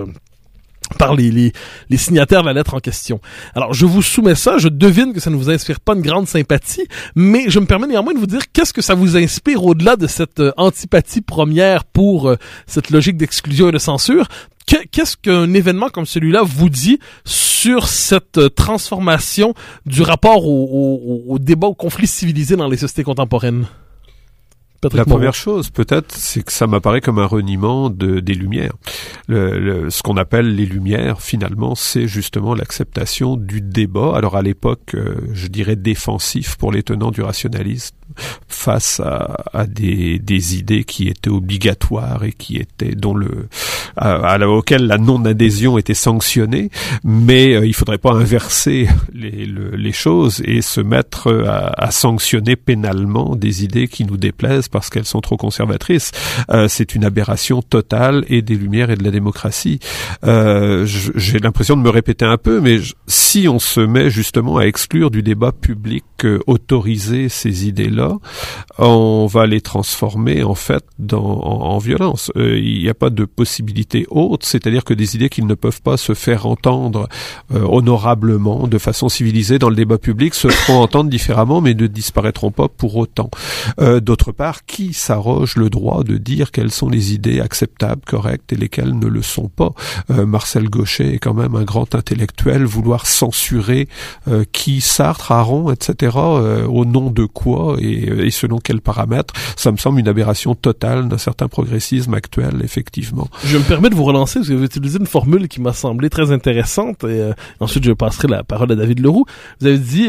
les signataires de la lettre en question. Alors, je vous soumets ça, je devine que ça ne vous inspire pas une grande sympathie, mais je me permets néanmoins de vous dire qu'est-ce que ça vous inspire au-delà de cette antipathie première pour cette logique d'exclusion et de censure. Qu'est-ce qu'un événement comme celui-là vous dit sur cette transformation du rapport au débat, au conflit civilisé dans les sociétés contemporaines? La première chose, peut-être, c'est que ça m'apparaît comme un reniement des Lumières. Ce qu'on appelle les Lumières, finalement, c'est justement l'acceptation du débat. Alors à l'époque, je dirais défensif pour les tenants du rationalisme, face à des idées qui étaient obligatoires et qui étaient auxquelles la non-adhésion était sanctionnée, mais il faudrait pas inverser les choses et se mettre à sanctionner pénalement des idées qui nous déplaisent parce qu'elles sont trop conservatrices. C'est une aberration totale et des Lumières et de la démocratie. J'ai l'impression de me répéter un peu, mais si on se met justement à exclure du débat public autoriser ces idées-là, on va les transformer en fait en violence. Il n'y a pas de possibilité autre, c'est-à-dire que des idées qui ne peuvent pas se faire entendre honorablement, de façon civilisée dans le débat public, se feront entendre différemment, mais ne disparaîtront pas pour autant. D'autre part, qui s'arroge le droit de dire quelles sont les idées acceptables, correctes et lesquelles ne le sont pas? Marcel Gauchet est quand même un grand intellectuel, vouloir censurer qui, Sartre, Aron, etc., au nom de quoi et selon quels paramètres, ça me semble une aberration totale d'un certain progressisme actuel, effectivement. Je me permets de vous relancer parce que vous avez utilisé une formule qui m'a semblé très intéressante et ensuite je passerai la parole à David Leroux. Vous avez dit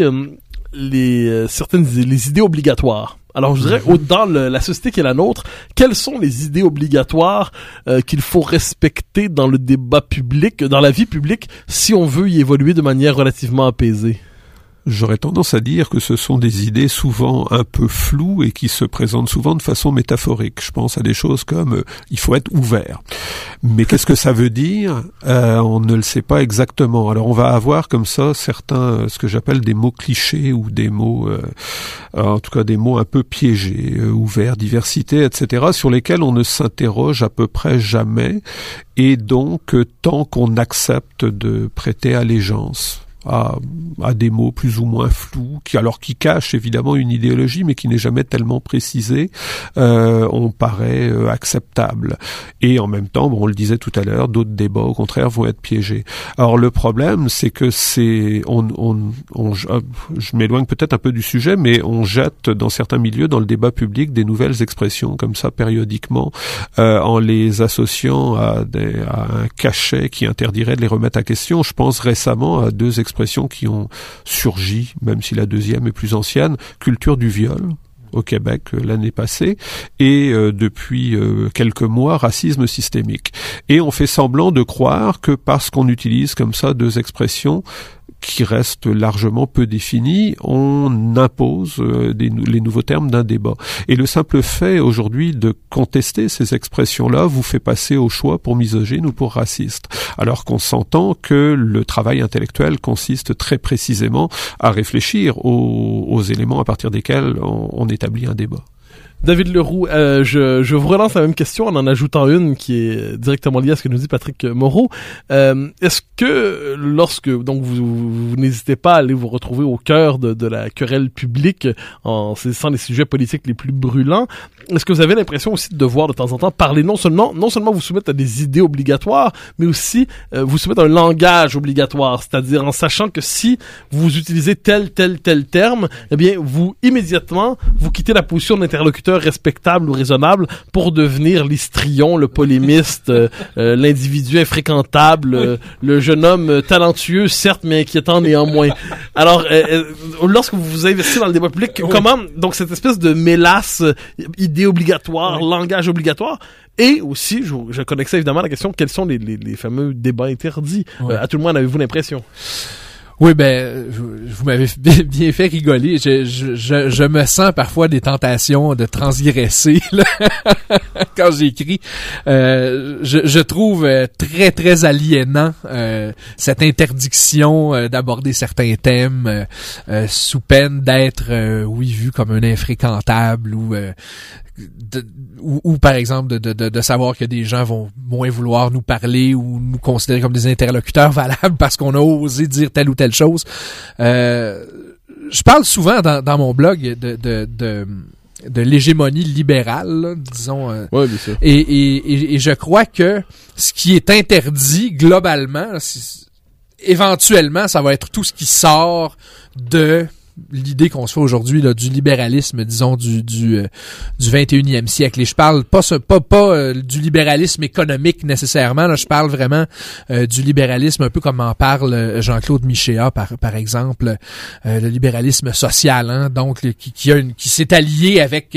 les idées obligatoires. Alors, je dirais, dans la société qui est la nôtre, quelles sont les idées obligatoires qu'il faut respecter dans le débat public, dans la vie publique, si on veut y évoluer de manière relativement apaisée? J'aurais tendance à dire que ce sont des idées souvent un peu floues et qui se présentent souvent de façon métaphorique. Je pense à des choses comme il faut être ouvert. Mais qu'est-ce que ça veut dire? On ne le sait pas exactement. Alors on va avoir comme ça certains, ce que j'appelle des mots clichés ou des mots, en tout cas des mots un peu piégés, ouvert, diversité, etc., sur lesquels on ne s'interroge à peu près jamais. Et donc tant qu'on accepte de prêter allégeance à des mots plus ou moins flous, qui cachent évidemment une idéologie, mais qui n'est jamais tellement précisée, on paraît acceptable. Et en même temps, on le disait tout à l'heure, d'autres débats, au contraire, vont être piégés. Alors le problème, c'est que je m'éloigne peut-être un peu du sujet, mais on jette dans certains milieux, dans le débat public, des nouvelles expressions comme ça périodiquement, en les associant à un cachet qui interdirait de les remettre à question. Je pense récemment à deux expressions qui ont surgi, même si la deuxième est plus ancienne, culture du viol au Québec l'année passée, et depuis quelques mois, racisme systémique. Et on fait semblant de croire que parce qu'on utilise comme ça deux expressions qui restent largement peu définies, on impose les nouveaux termes d'un débat. Et le simple fait aujourd'hui de contester ces expressions-là vous fait passer au choix pour misogyne ou pour raciste. Alors qu'on s'entend que le travail intellectuel consiste très précisément à réfléchir aux éléments à partir desquels on établit un débat. David Leroux, je vous relance la même question en ajoutant une qui est directement liée à ce que nous dit Patrick Moreau. Est-ce que lorsque donc vous n'hésitez pas à aller vous retrouver au cœur de la querelle publique en saisissant les sujets politiques les plus brûlants, est-ce que vous avez l'impression aussi de devoir de temps en temps parler non seulement vous soumettre à des idées obligatoires, mais aussi vous soumettre à un langage obligatoire, c'est-à-dire en sachant que si vous utilisez tel terme, eh bien vous immédiatement vous quittez la position d'interlocuteur respectable ou raisonnable pour devenir l'histrion, le polémiste, l'individu infréquentable, le jeune homme talentueux, certes, mais inquiétant néanmoins. Alors, lorsque vous vous investissez dans le débat public, comment, donc cette espèce de mélasse, idée obligatoire, langage obligatoire, et aussi, je connecte ça évidemment à la question, quels sont les fameux débats interdits? À tout le moins, avez-vous l'impression? Oui, vous m'avez bien fait rigoler. Je me sens parfois des tentations de transgresser là, quand j'écris. Je trouve très, très aliénant cette interdiction d'aborder certains thèmes sous peine d'être, vu comme un infréquentable ou par exemple de savoir que des gens vont moins vouloir nous parler ou nous considérer comme des interlocuteurs valables parce qu'on a osé dire telle ou telle chose. Je parle souvent dans mon blog de l'hégémonie libérale, là, disons. Oui, bien sûr. Et je crois que ce qui est interdit globalement, éventuellement, ça va être tout ce qui sort de l'idée qu'on se fait aujourd'hui là, du libéralisme, disons du 21e siècle. Et je parle pas du libéralisme économique nécessairement. Là, je parle vraiment du libéralisme un peu comme en parle Jean-Claude Michéa par exemple, le libéralisme social, hein, donc qui s'est allié avec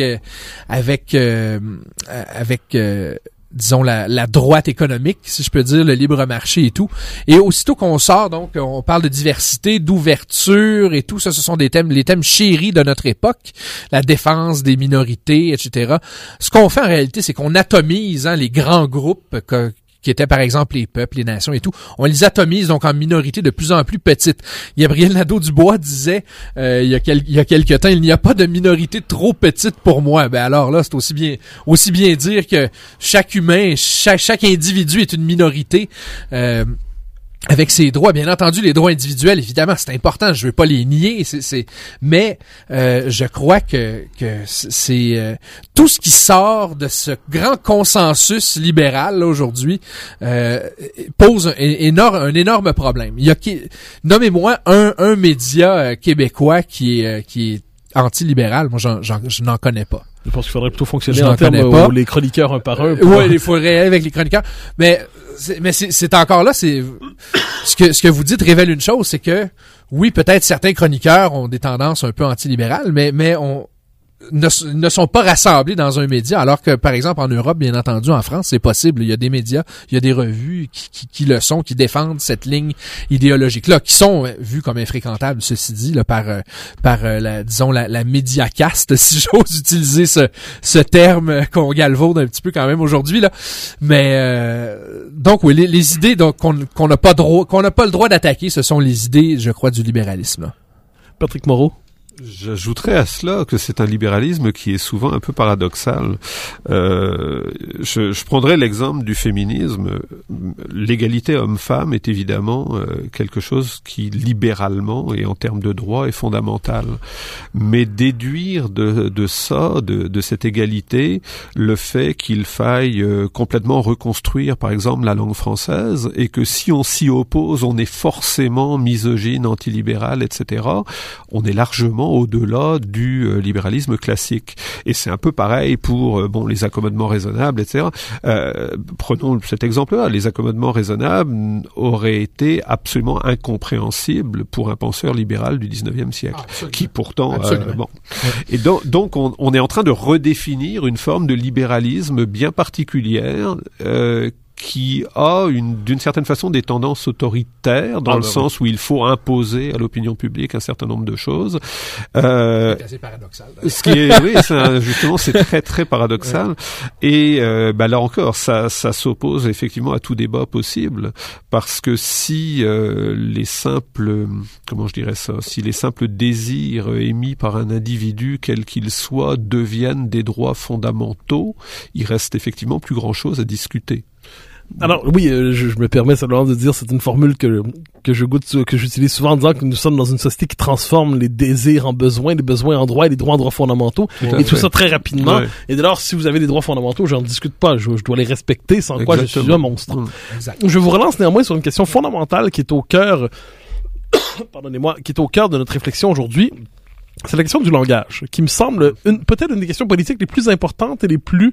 disons la droite économique, si je peux dire, le libre marché et tout. Et aussitôt qu'on sort, donc, on parle de diversité, d'ouverture et tout ça, ce sont les thèmes chéris de notre époque, la défense des minorités, etc. Ce qu'on fait en réalité, c'est qu'on atomise les grands groupes qui étaient par exemple les peuples, les nations et tout, on les atomise donc en minorités de plus en plus petites. Gabriel Nadeau-Dubois disait il y a quelque temps, il n'y a pas de minorité trop petite pour moi. Ben alors là, c'est aussi bien dire que chaque humain, chaque individu est une minorité. Avec ses droits, bien entendu, les droits individuels, évidemment, c'est important, je veux pas les nier, mais je crois que c'est tout ce qui sort de ce grand consensus libéral là, aujourd'hui pose un énorme problème. Nommez-moi un média québécois qui est anti-libéral, moi je n'en connais pas. Je pense qu'il faudrait plutôt fonctionner en termes où les chroniqueurs un par un. Oui, il faudrait avec les chroniqueurs. Mais c'est encore là, c'est ce que vous dites révèle une chose, c'est que oui, peut-être certains chroniqueurs ont des tendances un peu antilibérales, mais ne sont pas rassemblés dans un média, alors que, par exemple, en Europe, bien entendu, en France, c'est possible. Il y a des médias, il y a des revues qui le sont, qui défendent cette ligne idéologique-là, qui sont vues comme infréquentables, ceci dit, là, par la médiacaste, si j'ose utiliser ce terme qu'on galvaude un petit peu quand même aujourd'hui, là. Mais, donc, oui, les idées, donc, qu'on n'a pas le droit d'attaquer, ce sont les idées, je crois, du libéralisme, là. Patrick Moreau. J'ajouterais à cela que c'est un libéralisme qui est souvent un peu paradoxal. Je prendrais l'exemple du féminisme. L'égalité homme-femme est évidemment quelque chose qui, libéralement et en termes de droit, est fondamental. Mais déduire de ça, de cette égalité, le fait qu'il faille complètement reconstruire, par exemple, la langue française, et que si on s'y oppose, on est forcément misogyne, antilibéral, etc., on est largement au-delà du libéralisme classique. Et c'est un peu pareil pour les accommodements raisonnables, etc. Prenons cet exemple-là. Les accommodements raisonnables auraient été absolument incompréhensibles pour un penseur libéral du 19e siècle, qui pourtant... Et donc on est en train de redéfinir une forme de libéralisme bien particulière qui a d'une certaine façon des tendances autoritaires dans le sens où il faut imposer à l'opinion publique un certain nombre de choses. C'est assez paradoxal. Ce qui est, oui, justement, c'est très très paradoxal. Ouais. Et là encore, ça s'oppose effectivement à tout débat possible, parce que si les simples désirs émis par un individu, quel qu'il soit, deviennent des droits fondamentaux, il reste effectivement plus grand-chose à discuter. Alors oui, je me permets simplement de dire, c'est une formule que j'utilise souvent en disant que nous sommes dans une société qui transforme les désirs en besoins, les besoins en droits et les droits en droits fondamentaux, tout ça très rapidement. Ouais. Et dès lors, si vous avez des droits fondamentaux, j'en discute pas, je dois les respecter, sans quoi je suis un monstre. Exact. Je vous relance néanmoins sur une question fondamentale qui est au cœur, qui est au cœur de notre réflexion aujourd'hui. C'est la question du langage, qui me semble peut-être une des questions politiques les plus importantes et les plus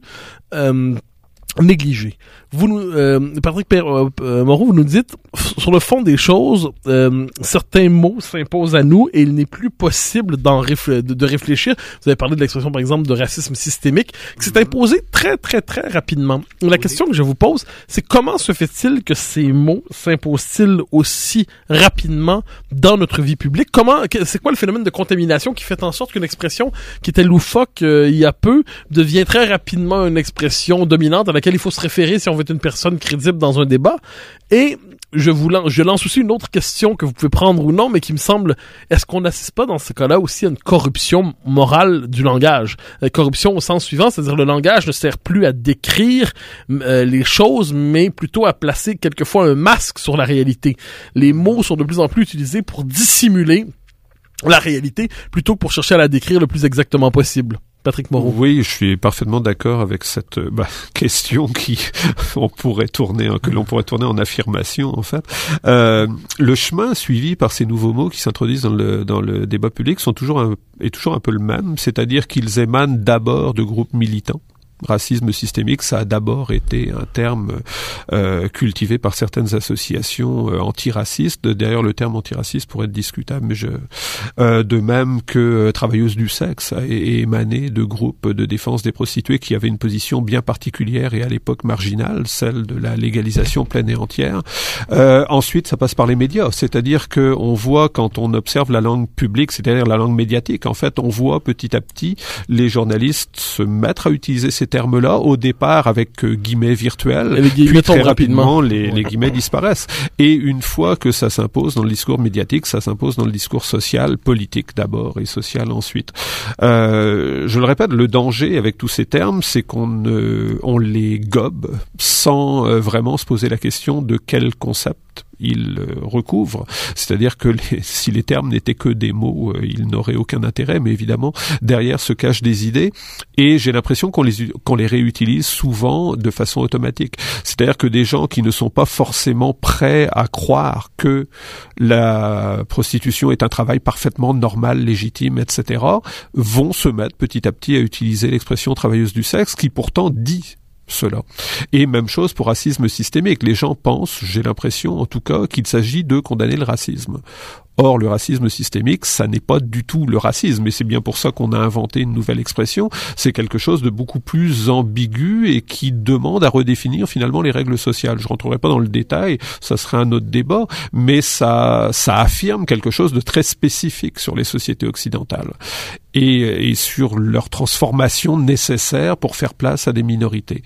négligé. Patrick Moreau, vous nous dites, sur le fond des choses, certains mots s'imposent à nous et il n'est plus possible de réfléchir. Vous avez parlé de l'expression, par exemple, de racisme systémique, qui s'est imposé très, très, très rapidement. La question que je vous pose, c'est comment se fait-il que ces mots s'imposent-ils aussi rapidement dans notre vie publique? C'est quoi le phénomène de contamination qui fait en sorte qu'une expression qui était loufoque il y a peu devient très rapidement une expression dominante à laquelle il faut se référer si on veut être une personne crédible dans un débat? Et je lance aussi une autre question que vous pouvez prendre ou non, mais qui me semble, est-ce qu'on n'assiste pas dans ce cas-là aussi à une corruption morale du langage? Corruption au sens suivant, c'est-à-dire le langage ne sert plus à décrire les choses, mais plutôt à placer quelquefois un masque sur la réalité. Les mots sont de plus en plus utilisés pour dissimuler la réalité, plutôt que pour chercher à la décrire le plus exactement possible. Patrick Moreau. Oui, je suis parfaitement d'accord avec cette question que l'on pourrait tourner en affirmation, en fait. Le chemin suivi par ces nouveaux mots qui s'introduisent dans le débat public est toujours un peu le même, c'est-à-dire qu'ils émanent d'abord de groupes militants. Racisme systémique, ça a d'abord été un terme cultivé par certaines associations antiracistes. D'ailleurs, le terme antiraciste pourrait être discutable, mais de même que travailleuses du sexe a émané de groupes de défense des prostituées qui avaient une position bien particulière et à l'époque marginale, celle de la légalisation pleine et entière. Ensuite, ça passe par les médias, c'est-à-dire que on voit, quand on observe la langue publique, c'est-à-dire la langue médiatique, en fait, on voit petit à petit les journalistes se mettre à utiliser ces termes-là, au départ avec guillemets virtuels, puis très rapidement les guillemets disparaissent. Et une fois que ça s'impose dans le discours médiatique, ça s'impose dans le discours social, politique d'abord et social ensuite. Je le répète, le danger avec tous ces termes, c'est on les gobe sans vraiment se poser la question de quel concept il recouvre. C'est-à-dire que si les termes n'étaient que des mots, ils n'auraient aucun intérêt, mais évidemment, derrière se cachent des idées, et j'ai l'impression qu'on les réutilise souvent de façon automatique. C'est-à-dire que des gens qui ne sont pas forcément prêts à croire que la prostitution est un travail parfaitement normal, légitime, etc., vont se mettre petit à petit à utiliser l'expression travailleuse du sexe, qui pourtant dit cela. Et même chose pour racisme systémique. Les gens pensent, j'ai l'impression en tout cas, qu'il s'agit de condamner le racisme. Or, le racisme systémique, ça n'est pas du tout le racisme, et c'est bien pour ça qu'on a inventé une nouvelle expression. C'est quelque chose de beaucoup plus ambigu et qui demande à redéfinir finalement les règles sociales. Je rentrerai pas dans le détail, ça serait un autre débat, mais ça affirme quelque chose de très spécifique sur les sociétés occidentales et sur leur transformation nécessaire pour faire place à des minorités.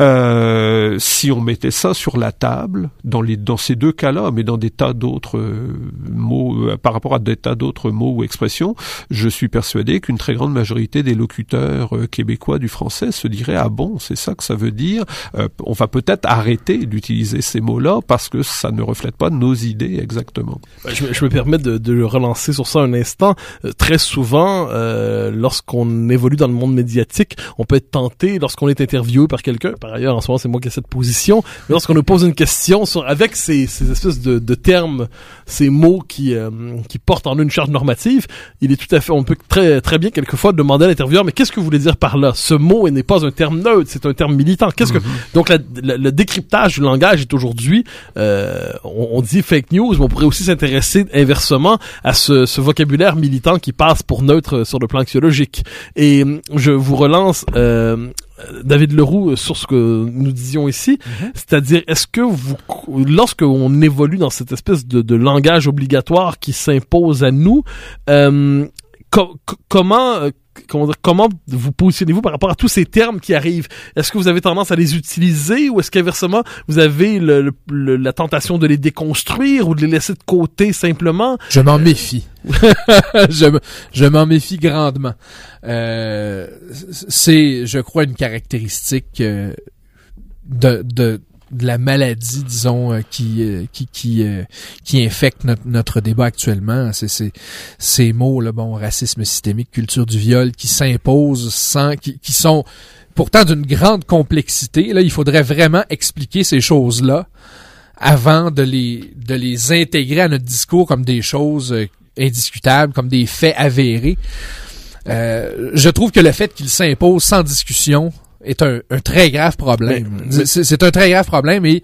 Si on mettait ça sur la table, dans ces deux cas-là, mais dans des tas d'autres mots, par rapport à des tas d'autres mots ou expressions, je suis persuadé qu'une très grande majorité des locuteurs québécois du français se diraient « Ah bon, c'est ça que ça veut dire ?» On va peut-être arrêter d'utiliser ces mots-là parce que ça ne reflète pas nos idées exactement. Je me permets de relancer sur ça un instant. Très souvent, lorsqu'on évolue dans le monde médiatique, on peut être tenté, lorsqu'on est interviewé par quelqu'un, par ailleurs en ce moment c'est moi qui ai cette position, mais lorsqu'on nous pose une question avec ces espèces de termes, ces mots qui portent en eux une charge normative, il est tout à fait, on peut très très bien quelquefois demander à l'intervieweur, mais qu'est-ce que vous voulez dire par là? Ce mot n'est pas un terme neutre, c'est un terme militant. Donc le décryptage du langage est aujourd'hui, on dit fake news, mais on pourrait aussi s'intéresser inversement à ce vocabulaire militant qui passe pour neutre sur le plan axiologique. Et je vous relance David Leroux, sur ce que nous disions ici, c'est-à-dire, est-ce que lorsque on évolue dans cette espèce de langage obligatoire qui s'impose à nous, comment vous positionnez-vous par rapport à tous ces termes qui arrivent? Est-ce que vous avez tendance à les utiliser ou est-ce qu'inversement, vous avez la tentation de les déconstruire ou de les laisser de côté simplement? Je m'en méfie. je m'en méfie grandement. C'est, je crois, une caractéristique de la maladie, disons, qui infecte notre débat actuellement. C'est ces mots là, racisme systémique, culture du viol, qui s'imposent qui sont pourtant d'une grande complexité. Là, il faudrait vraiment expliquer ces choses-là avant de les intégrer à notre discours comme des choses indiscutables, comme des faits avérés. Je trouve que le fait qu'ils s'imposent sans discussion est un très grave problème. C'est un très grave problème et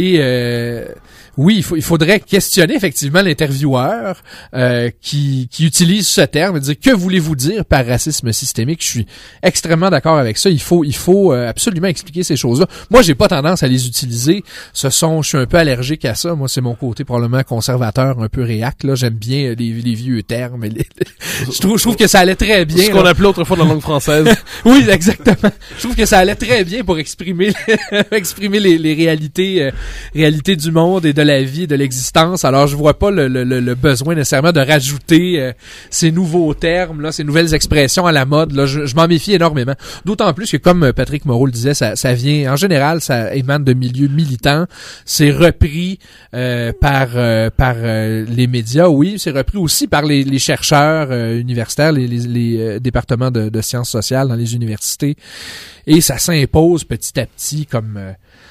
oui, il faudrait questionner effectivement l'intervieweur qui utilise ce terme et dire que voulez-vous dire par racisme systémique. Je suis extrêmement d'accord avec ça. Il faut absolument expliquer ces choses-là. Moi, j'ai pas tendance à les utiliser. Je suis un peu allergique à ça. Moi, c'est mon côté probablement conservateur, un peu réac. Là, j'aime bien les vieux termes. Je trouve que ça allait très bien. Ce qu'on appelait autrefois dans la langue française. Oui, exactement. Je trouve que ça allait très bien pour exprimer les réalités du monde et de la vie, de l'existence. Alors, je vois pas le besoin nécessairement de rajouter ces nouveaux termes, là, ces nouvelles expressions à la mode. Là, je m'en méfie énormément. D'autant plus que, comme Patrick Moreau le disait, ça vient, en général, ça émane de milieux militants. C'est repris par les médias, oui. C'est repris aussi par les chercheurs universitaires, les départements de sciences sociales dans les universités. Et ça s'impose petit à petit comme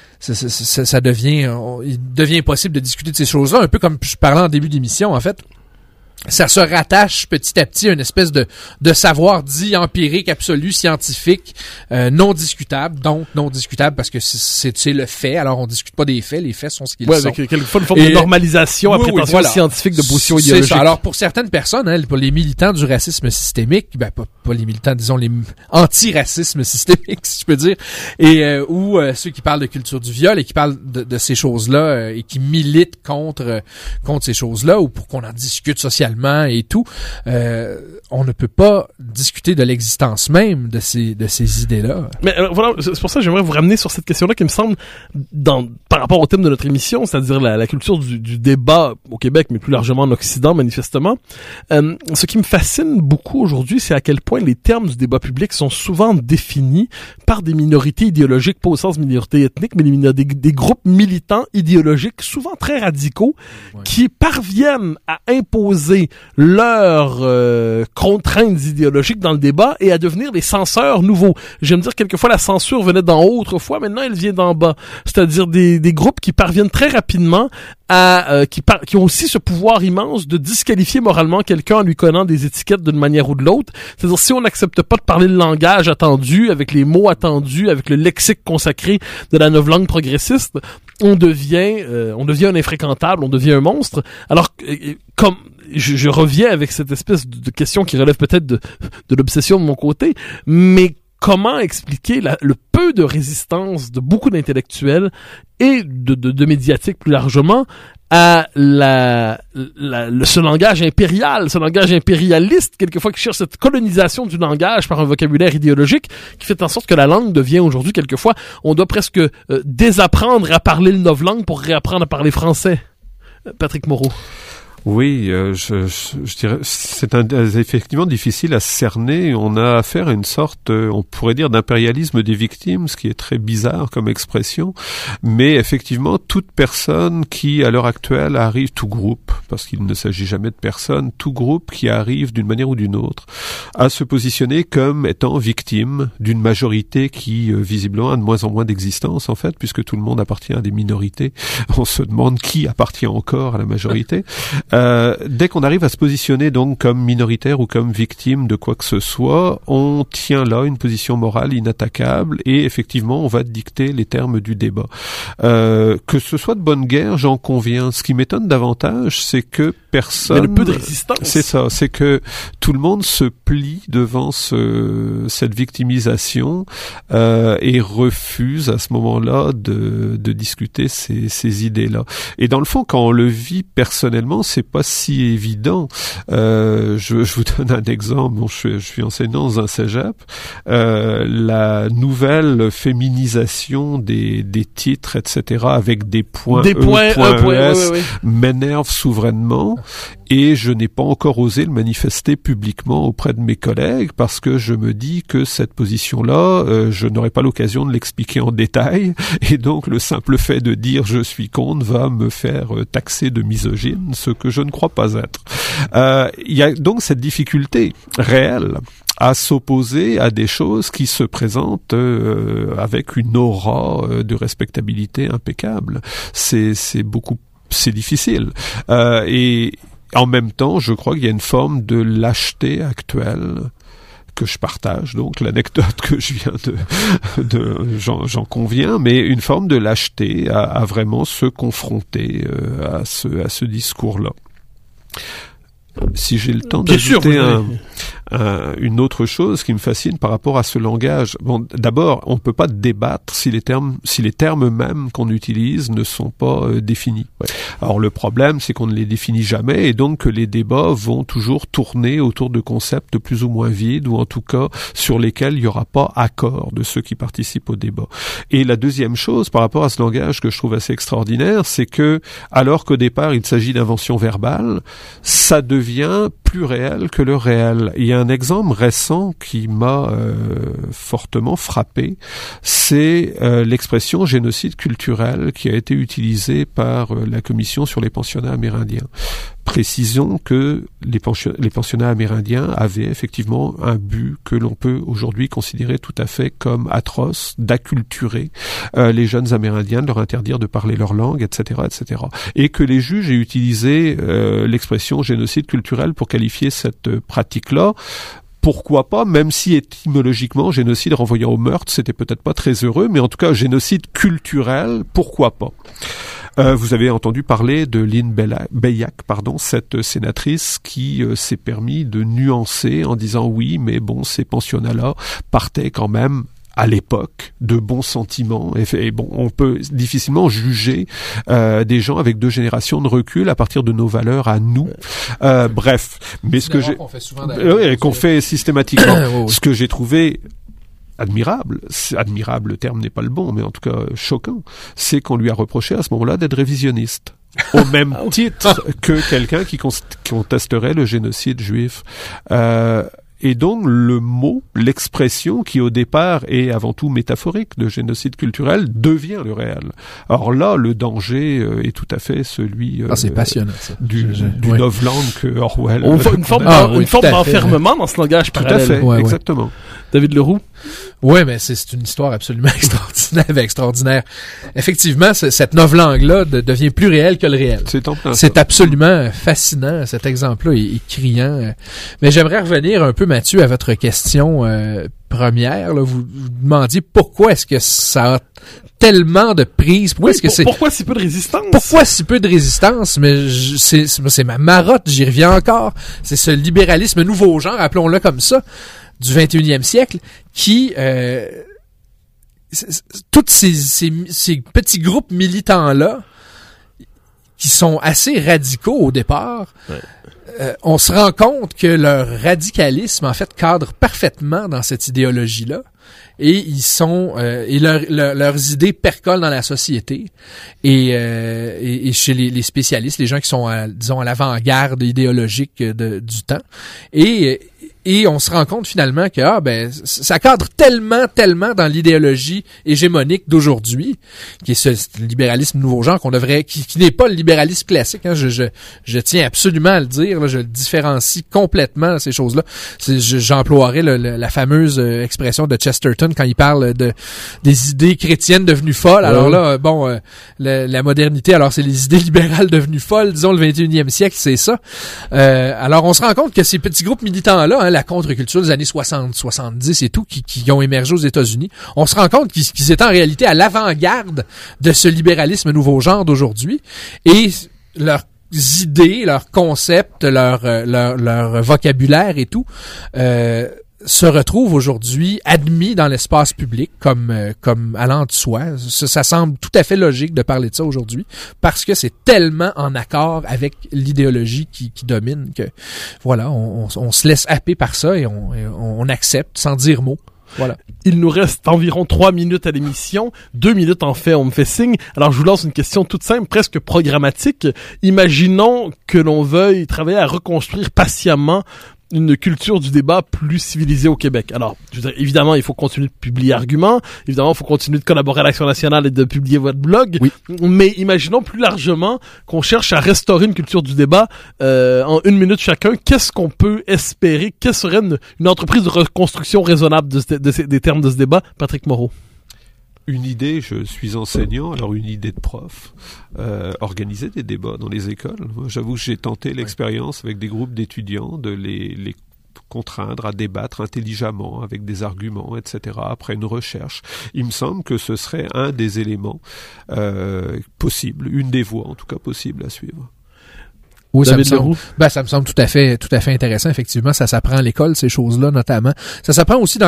ça devient, il devient possible de discuter de ces choses-là, un peu comme je parlais en début d'émission, en fait. Ça se rattache petit à petit à une espèce de savoir dit empirique, absolu, scientifique, non discutable, donc non discutable parce que c'est le fait. Alors on discute pas des faits, les faits sont ce qu'ils sont. Ouais, quelquefois une forme de normalisation à prétention scientifique de position idéologique. C'est ça. Alors pour certaines personnes, pour les militants du racisme systémique, pas les militants, disons les anti-racisme systémique, si je peux dire, et ou ceux qui parlent de culture du viol et qui parlent de ces choses-là et qui militent contre ces choses-là ou pour qu'on en discute socialement et tout, on ne peut pas discuter de l'existence même de ces idées-là. Mais voilà, c'est pour ça que j'aimerais vous ramener sur cette question-là qui me semble, par rapport au thème de notre émission, c'est-à-dire la culture du débat au Québec, mais plus largement en Occident, manifestement. Ce qui me fascine beaucoup aujourd'hui, c'est à quel point les termes du débat public sont souvent définis par des minorités idéologiques, pas au sens minorité ethnique, mais des groupes militants idéologiques, souvent très radicaux, qui parviennent à imposer leurs contraintes idéologiques dans le débat et à devenir des censeurs nouveaux. J'aime dire quelquefois la censure venait d'en haut autrefois, maintenant elle vient d'en bas. C'est-à-dire des groupes qui parviennent très rapidement à qui ont aussi ce pouvoir immense de disqualifier moralement quelqu'un en lui connant des étiquettes d'une manière ou de l'autre. C'est-à-dire si on n'accepte pas de parler le langage attendu, avec les mots attendus, avec le lexique consacré de la nouvelle langue progressiste, on devient un infréquentable, on devient un monstre. Alors comme je reviens avec cette espèce de question qui relève peut-être de l'obsession de mon côté, mais comment expliquer le peu de résistance de beaucoup d'intellectuels et de médiatiques plus largement à ce langage impérial, ce langage impérialiste, quelquefois qui cherche cette colonisation du langage par un vocabulaire idéologique qui fait en sorte que la langue devient aujourd'hui, quelquefois, on doit presque désapprendre à parler le novlangue pour réapprendre à parler français. Patrick Moreau. Oui, je dirais, c'est effectivement difficile à cerner. On a affaire à une sorte, on pourrait dire, d'impérialisme des victimes, ce qui est très bizarre comme expression. Mais effectivement, toute personne qui, à l'heure actuelle, arrive, tout groupe, parce qu'il ne s'agit jamais de personne, tout groupe qui arrive d'une manière ou d'une autre à se positionner comme étant victime d'une majorité qui, visiblement, a de moins en moins d'existence, en fait, puisque tout le monde appartient à des minorités. On se demande qui appartient encore à la majorité. Dès qu'on arrive à se positionner donc comme minoritaire ou comme victime de quoi que ce soit, on tient là une position morale inattaquable et effectivement on va dicter les termes du débat. Que ce soit de bonne guerre, j'en conviens. Ce qui m'étonne davantage, c'est que personne... Mais le peu de résistance. C'est ça, c'est que tout le monde se plie devant cette victimisation et refuse à ce moment-là de discuter ces idées-là. Et dans le fond, quand on le vit personnellement, c'est pas si évident. Je vous donne un exemple. Bon, je suis enseignant dans un cégep. La nouvelle féminisation des titres, etc., avec des points oui. m'énerve souverainement. Et je n'ai pas encore osé le manifester publiquement auprès de mes collègues parce que je me dis que cette position-là, je n'aurai pas l'occasion de l'expliquer en détail. Et donc, le simple fait de dire « je suis contre » va me faire taxer de misogyne, ce que je ne crois pas être. Il y a donc cette difficulté réelle à s'opposer à des choses qui se présentent avec une aura de respectabilité impeccable. C'est difficile. Et en même temps, je crois qu'il y a une forme de lâcheté actuelle que je partage, donc l'anecdote que je viens j'en conviens, mais une forme de lâcheté à vraiment se confronter à ce discours-là. Si j'ai le temps d'ajouter une autre chose qui me fascine par rapport à ce langage. Bon, d'abord, on ne peut pas débattre si les termes mêmes qu'on utilise ne sont pas définis. Ouais. Alors le problème, c'est qu'on ne les définit jamais et donc que les débats vont toujours tourner autour de concepts plus ou moins vides ou en tout cas sur lesquels il n'y aura pas accord de ceux qui participent au débat. Et la deuxième chose par rapport à ce langage que je trouve assez extraordinaire, c'est que alors qu'au départ il s'agit d'invention verbale, ça devient plus réel que le réel. Il y a un exemple récent qui m'a fortement frappé, c'est l'expression génocide culturel qui a été utilisée par la Commission sur les pensionnats amérindiens. Précisons que les pensionnats amérindiens avaient effectivement un but que l'on peut aujourd'hui considérer tout à fait comme atroce, d'acculturer les jeunes amérindiens, de leur interdire de parler leur langue, etc., etc. Et que les juges aient utilisé l'expression génocide culturel pour qualifier cette pratique-là. Pourquoi pas, même si étymologiquement, génocide renvoyant au meurtre, c'était peut-être pas très heureux, mais en tout cas, génocide culturel, pourquoi pas. Vous avez entendu parler de Lynn Beyak, cette sénatrice qui s'est permis de nuancer en disant oui, mais bon, ces pensionnats-là partaient quand même à l'époque de bons sentiments et bon, on peut difficilement juger des gens avec 2 générations de recul à partir de nos valeurs à nous. Bref, mais ce que j'ai qu'on fait systématiquement, ce que j'ai trouvé admirable, le terme n'est pas le bon, mais en tout cas choquant, c'est qu'on lui a reproché à ce moment-là d'être révisionniste. Au même titre que quelqu'un qui contesterait le génocide juif. Et donc le mot, l'expression qui au départ est avant tout métaphorique de génocide culturel devient le réel. Alors là, le danger est tout à fait celui c'est passionnant, ça. du Novland que Orwell. Une forme d'enfermement dans ce langage parallèle. Tout à fait, exactement. David Leroux. Ouais, mais c'est une histoire absolument extraordinaire. Effectivement, cette novlangue-là devient plus réelle que le réel. C'est absolument fascinant. Cet exemple-là est criant. Mais j'aimerais revenir un peu, Mathieu, à votre question première. Là. Vous demandiez pourquoi est-ce que ça a tellement de prise. Pourquoi si peu de résistance? Pourquoi si peu de résistance? Mais c'est ma marotte, j'y reviens encore. C'est ce libéralisme nouveau genre, appelons-le comme ça, du 21e siècle, qui tous ces petits groupes militants-là, qui sont assez radicaux au départ, on se rend compte que leur radicalisme, en fait, cadre parfaitement dans cette idéologie-là, et ils sont et leurs idées percolent dans la société et chez les spécialistes, les gens qui sont à l'avant-garde idéologique du temps, et Et on se rend compte finalement que ça cadre tellement dans l'idéologie hégémonique d'aujourd'hui, qui est ce libéralisme nouveau genre qu'on devrait, qui n'est pas le libéralisme classique. Hein, je tiens absolument à le dire. Là, je le différencie complètement ces choses-là. J'emploierai la fameuse expression de Chesterton quand il parle des idées chrétiennes devenues folles. Alors là, la modernité, alors c'est les idées libérales devenues folles. Disons le 21e siècle, c'est ça. Alors on se rend compte que ces petits groupes militants-là, hein, la contre-culture des années 60, 70 et tout, qui ont émergé aux États-Unis, on se rend compte qu'ils étaient en réalité à l'avant-garde de ce libéralisme nouveau genre d'aujourd'hui, et leurs idées, leurs concepts, leur vocabulaire et tout se retrouvent aujourd'hui admis dans l'espace public comme allant de soi. Ça semble tout à fait logique de parler de ça aujourd'hui, parce que c'est tellement en accord avec l'idéologie qui domine que voilà, on se laisse happer par ça et on accepte sans dire mot. Voilà. Il nous reste environ 3 minutes à l'émission. 2 minutes en fait, on me fait signe. Alors je vous lance une question toute simple, presque programmatique. Imaginons que l'on veuille travailler à reconstruire patiemment une culture du débat plus civilisée au Québec. Alors, je veux dire, évidemment, il faut continuer de publier Argument. Évidemment, il faut continuer de collaborer à l'Action nationale et de publier votre blog. Oui. Mais imaginons plus largement qu'on cherche à restaurer une culture du débat en 1 minute chacun. Qu'est-ce qu'on peut espérer? Quelle serait une entreprise de reconstruction raisonnable des termes de ce débat? Patrick Moreau. Une idée, je suis enseignant, alors une idée de prof, organiser des débats dans les écoles. Moi, j'avoue que j'ai tenté l'expérience avec des groupes d'étudiants de les contraindre à débattre intelligemment avec des arguments, etc. après une recherche. Il me semble que ce serait un des éléments possibles, une des voies en tout cas possibles à suivre. Oui, ça me semble tout à fait intéressant. Effectivement, ça s'apprend à l'école, ces choses-là, notamment. Ça s'apprend aussi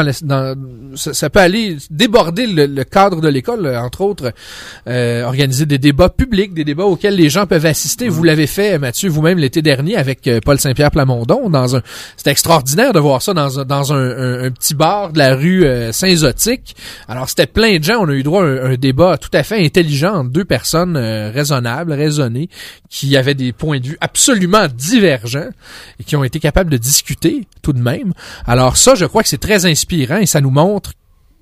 ça peut aller déborder le cadre de l'école, entre autres, organiser des débats publics, des débats auxquels les gens peuvent assister. Vous l'avez fait, Mathieu, vous-même l'été dernier avec Paul Saint-Pierre Plamondon c'était extraordinaire de voir ça dans un petit bar de la rue Saint-Zotique. Alors, c'était plein de gens. On a eu droit à un débat tout à fait intelligent entre deux personnes raisonnables, raisonnées, qui avaient des points de vue absolument divergents et qui ont été capables de discuter tout de même. Alors ça, je crois que c'est très inspirant et ça nous montre,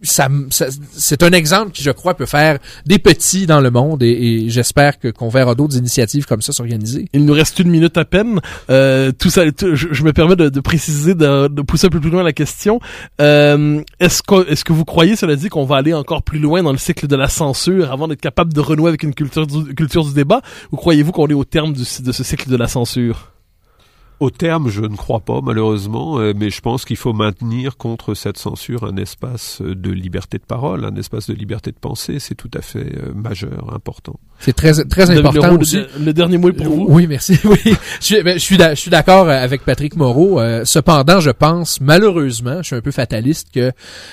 c'est un exemple qui, je crois, peut faire des petits dans le monde et j'espère qu'on verra d'autres initiatives comme ça s'organiser. Il nous reste 1 minute à peine. Tout ça, je me permets de préciser, de pousser un peu plus loin la question. Est-ce que vous croyez, cela dit, qu'on va aller encore plus loin dans le cycle de la censure avant d'être capable de renouer avec une culture du débat, ou croyez-vous qu'on est au terme de ce cycle de la censure? Au terme, je ne crois pas, malheureusement, mais je pense qu'il faut maintenir contre cette censure un espace de liberté de parole, un espace de liberté de pensée. C'est tout à fait majeur, important. C'est très important aussi. Le dernier mot est pour vous. Oui, merci. Oui, je suis d'accord avec Patrick Moreau. Cependant, je pense, malheureusement, je suis un peu fataliste, que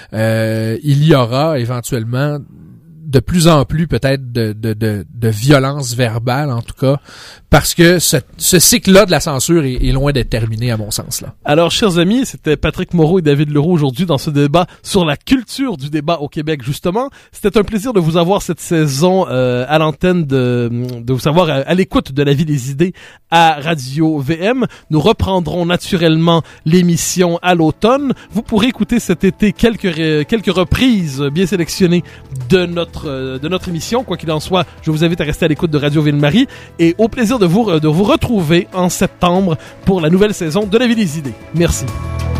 il y aura éventuellement de plus en plus peut-être de violence verbale, en tout cas, parce que ce cycle-là de la censure est loin d'être terminé, à mon sens. Là. Alors, chers amis, c'était Patrick Moreau et David Leroux aujourd'hui dans ce débat sur la culture du débat au Québec, justement. C'était un plaisir de vous avoir cette saison à l'antenne, de vous avoir à l'écoute de La Vie des idées à Radio VM. Nous reprendrons naturellement l'émission à l'automne. Vous pourrez écouter cet été quelques reprises bien sélectionnées de notre émission. Quoi qu'il en soit, je vous invite à rester à l'écoute de Radio Ville-Marie et au plaisir de vous retrouver en septembre pour la nouvelle saison de La Vie des idées. Merci.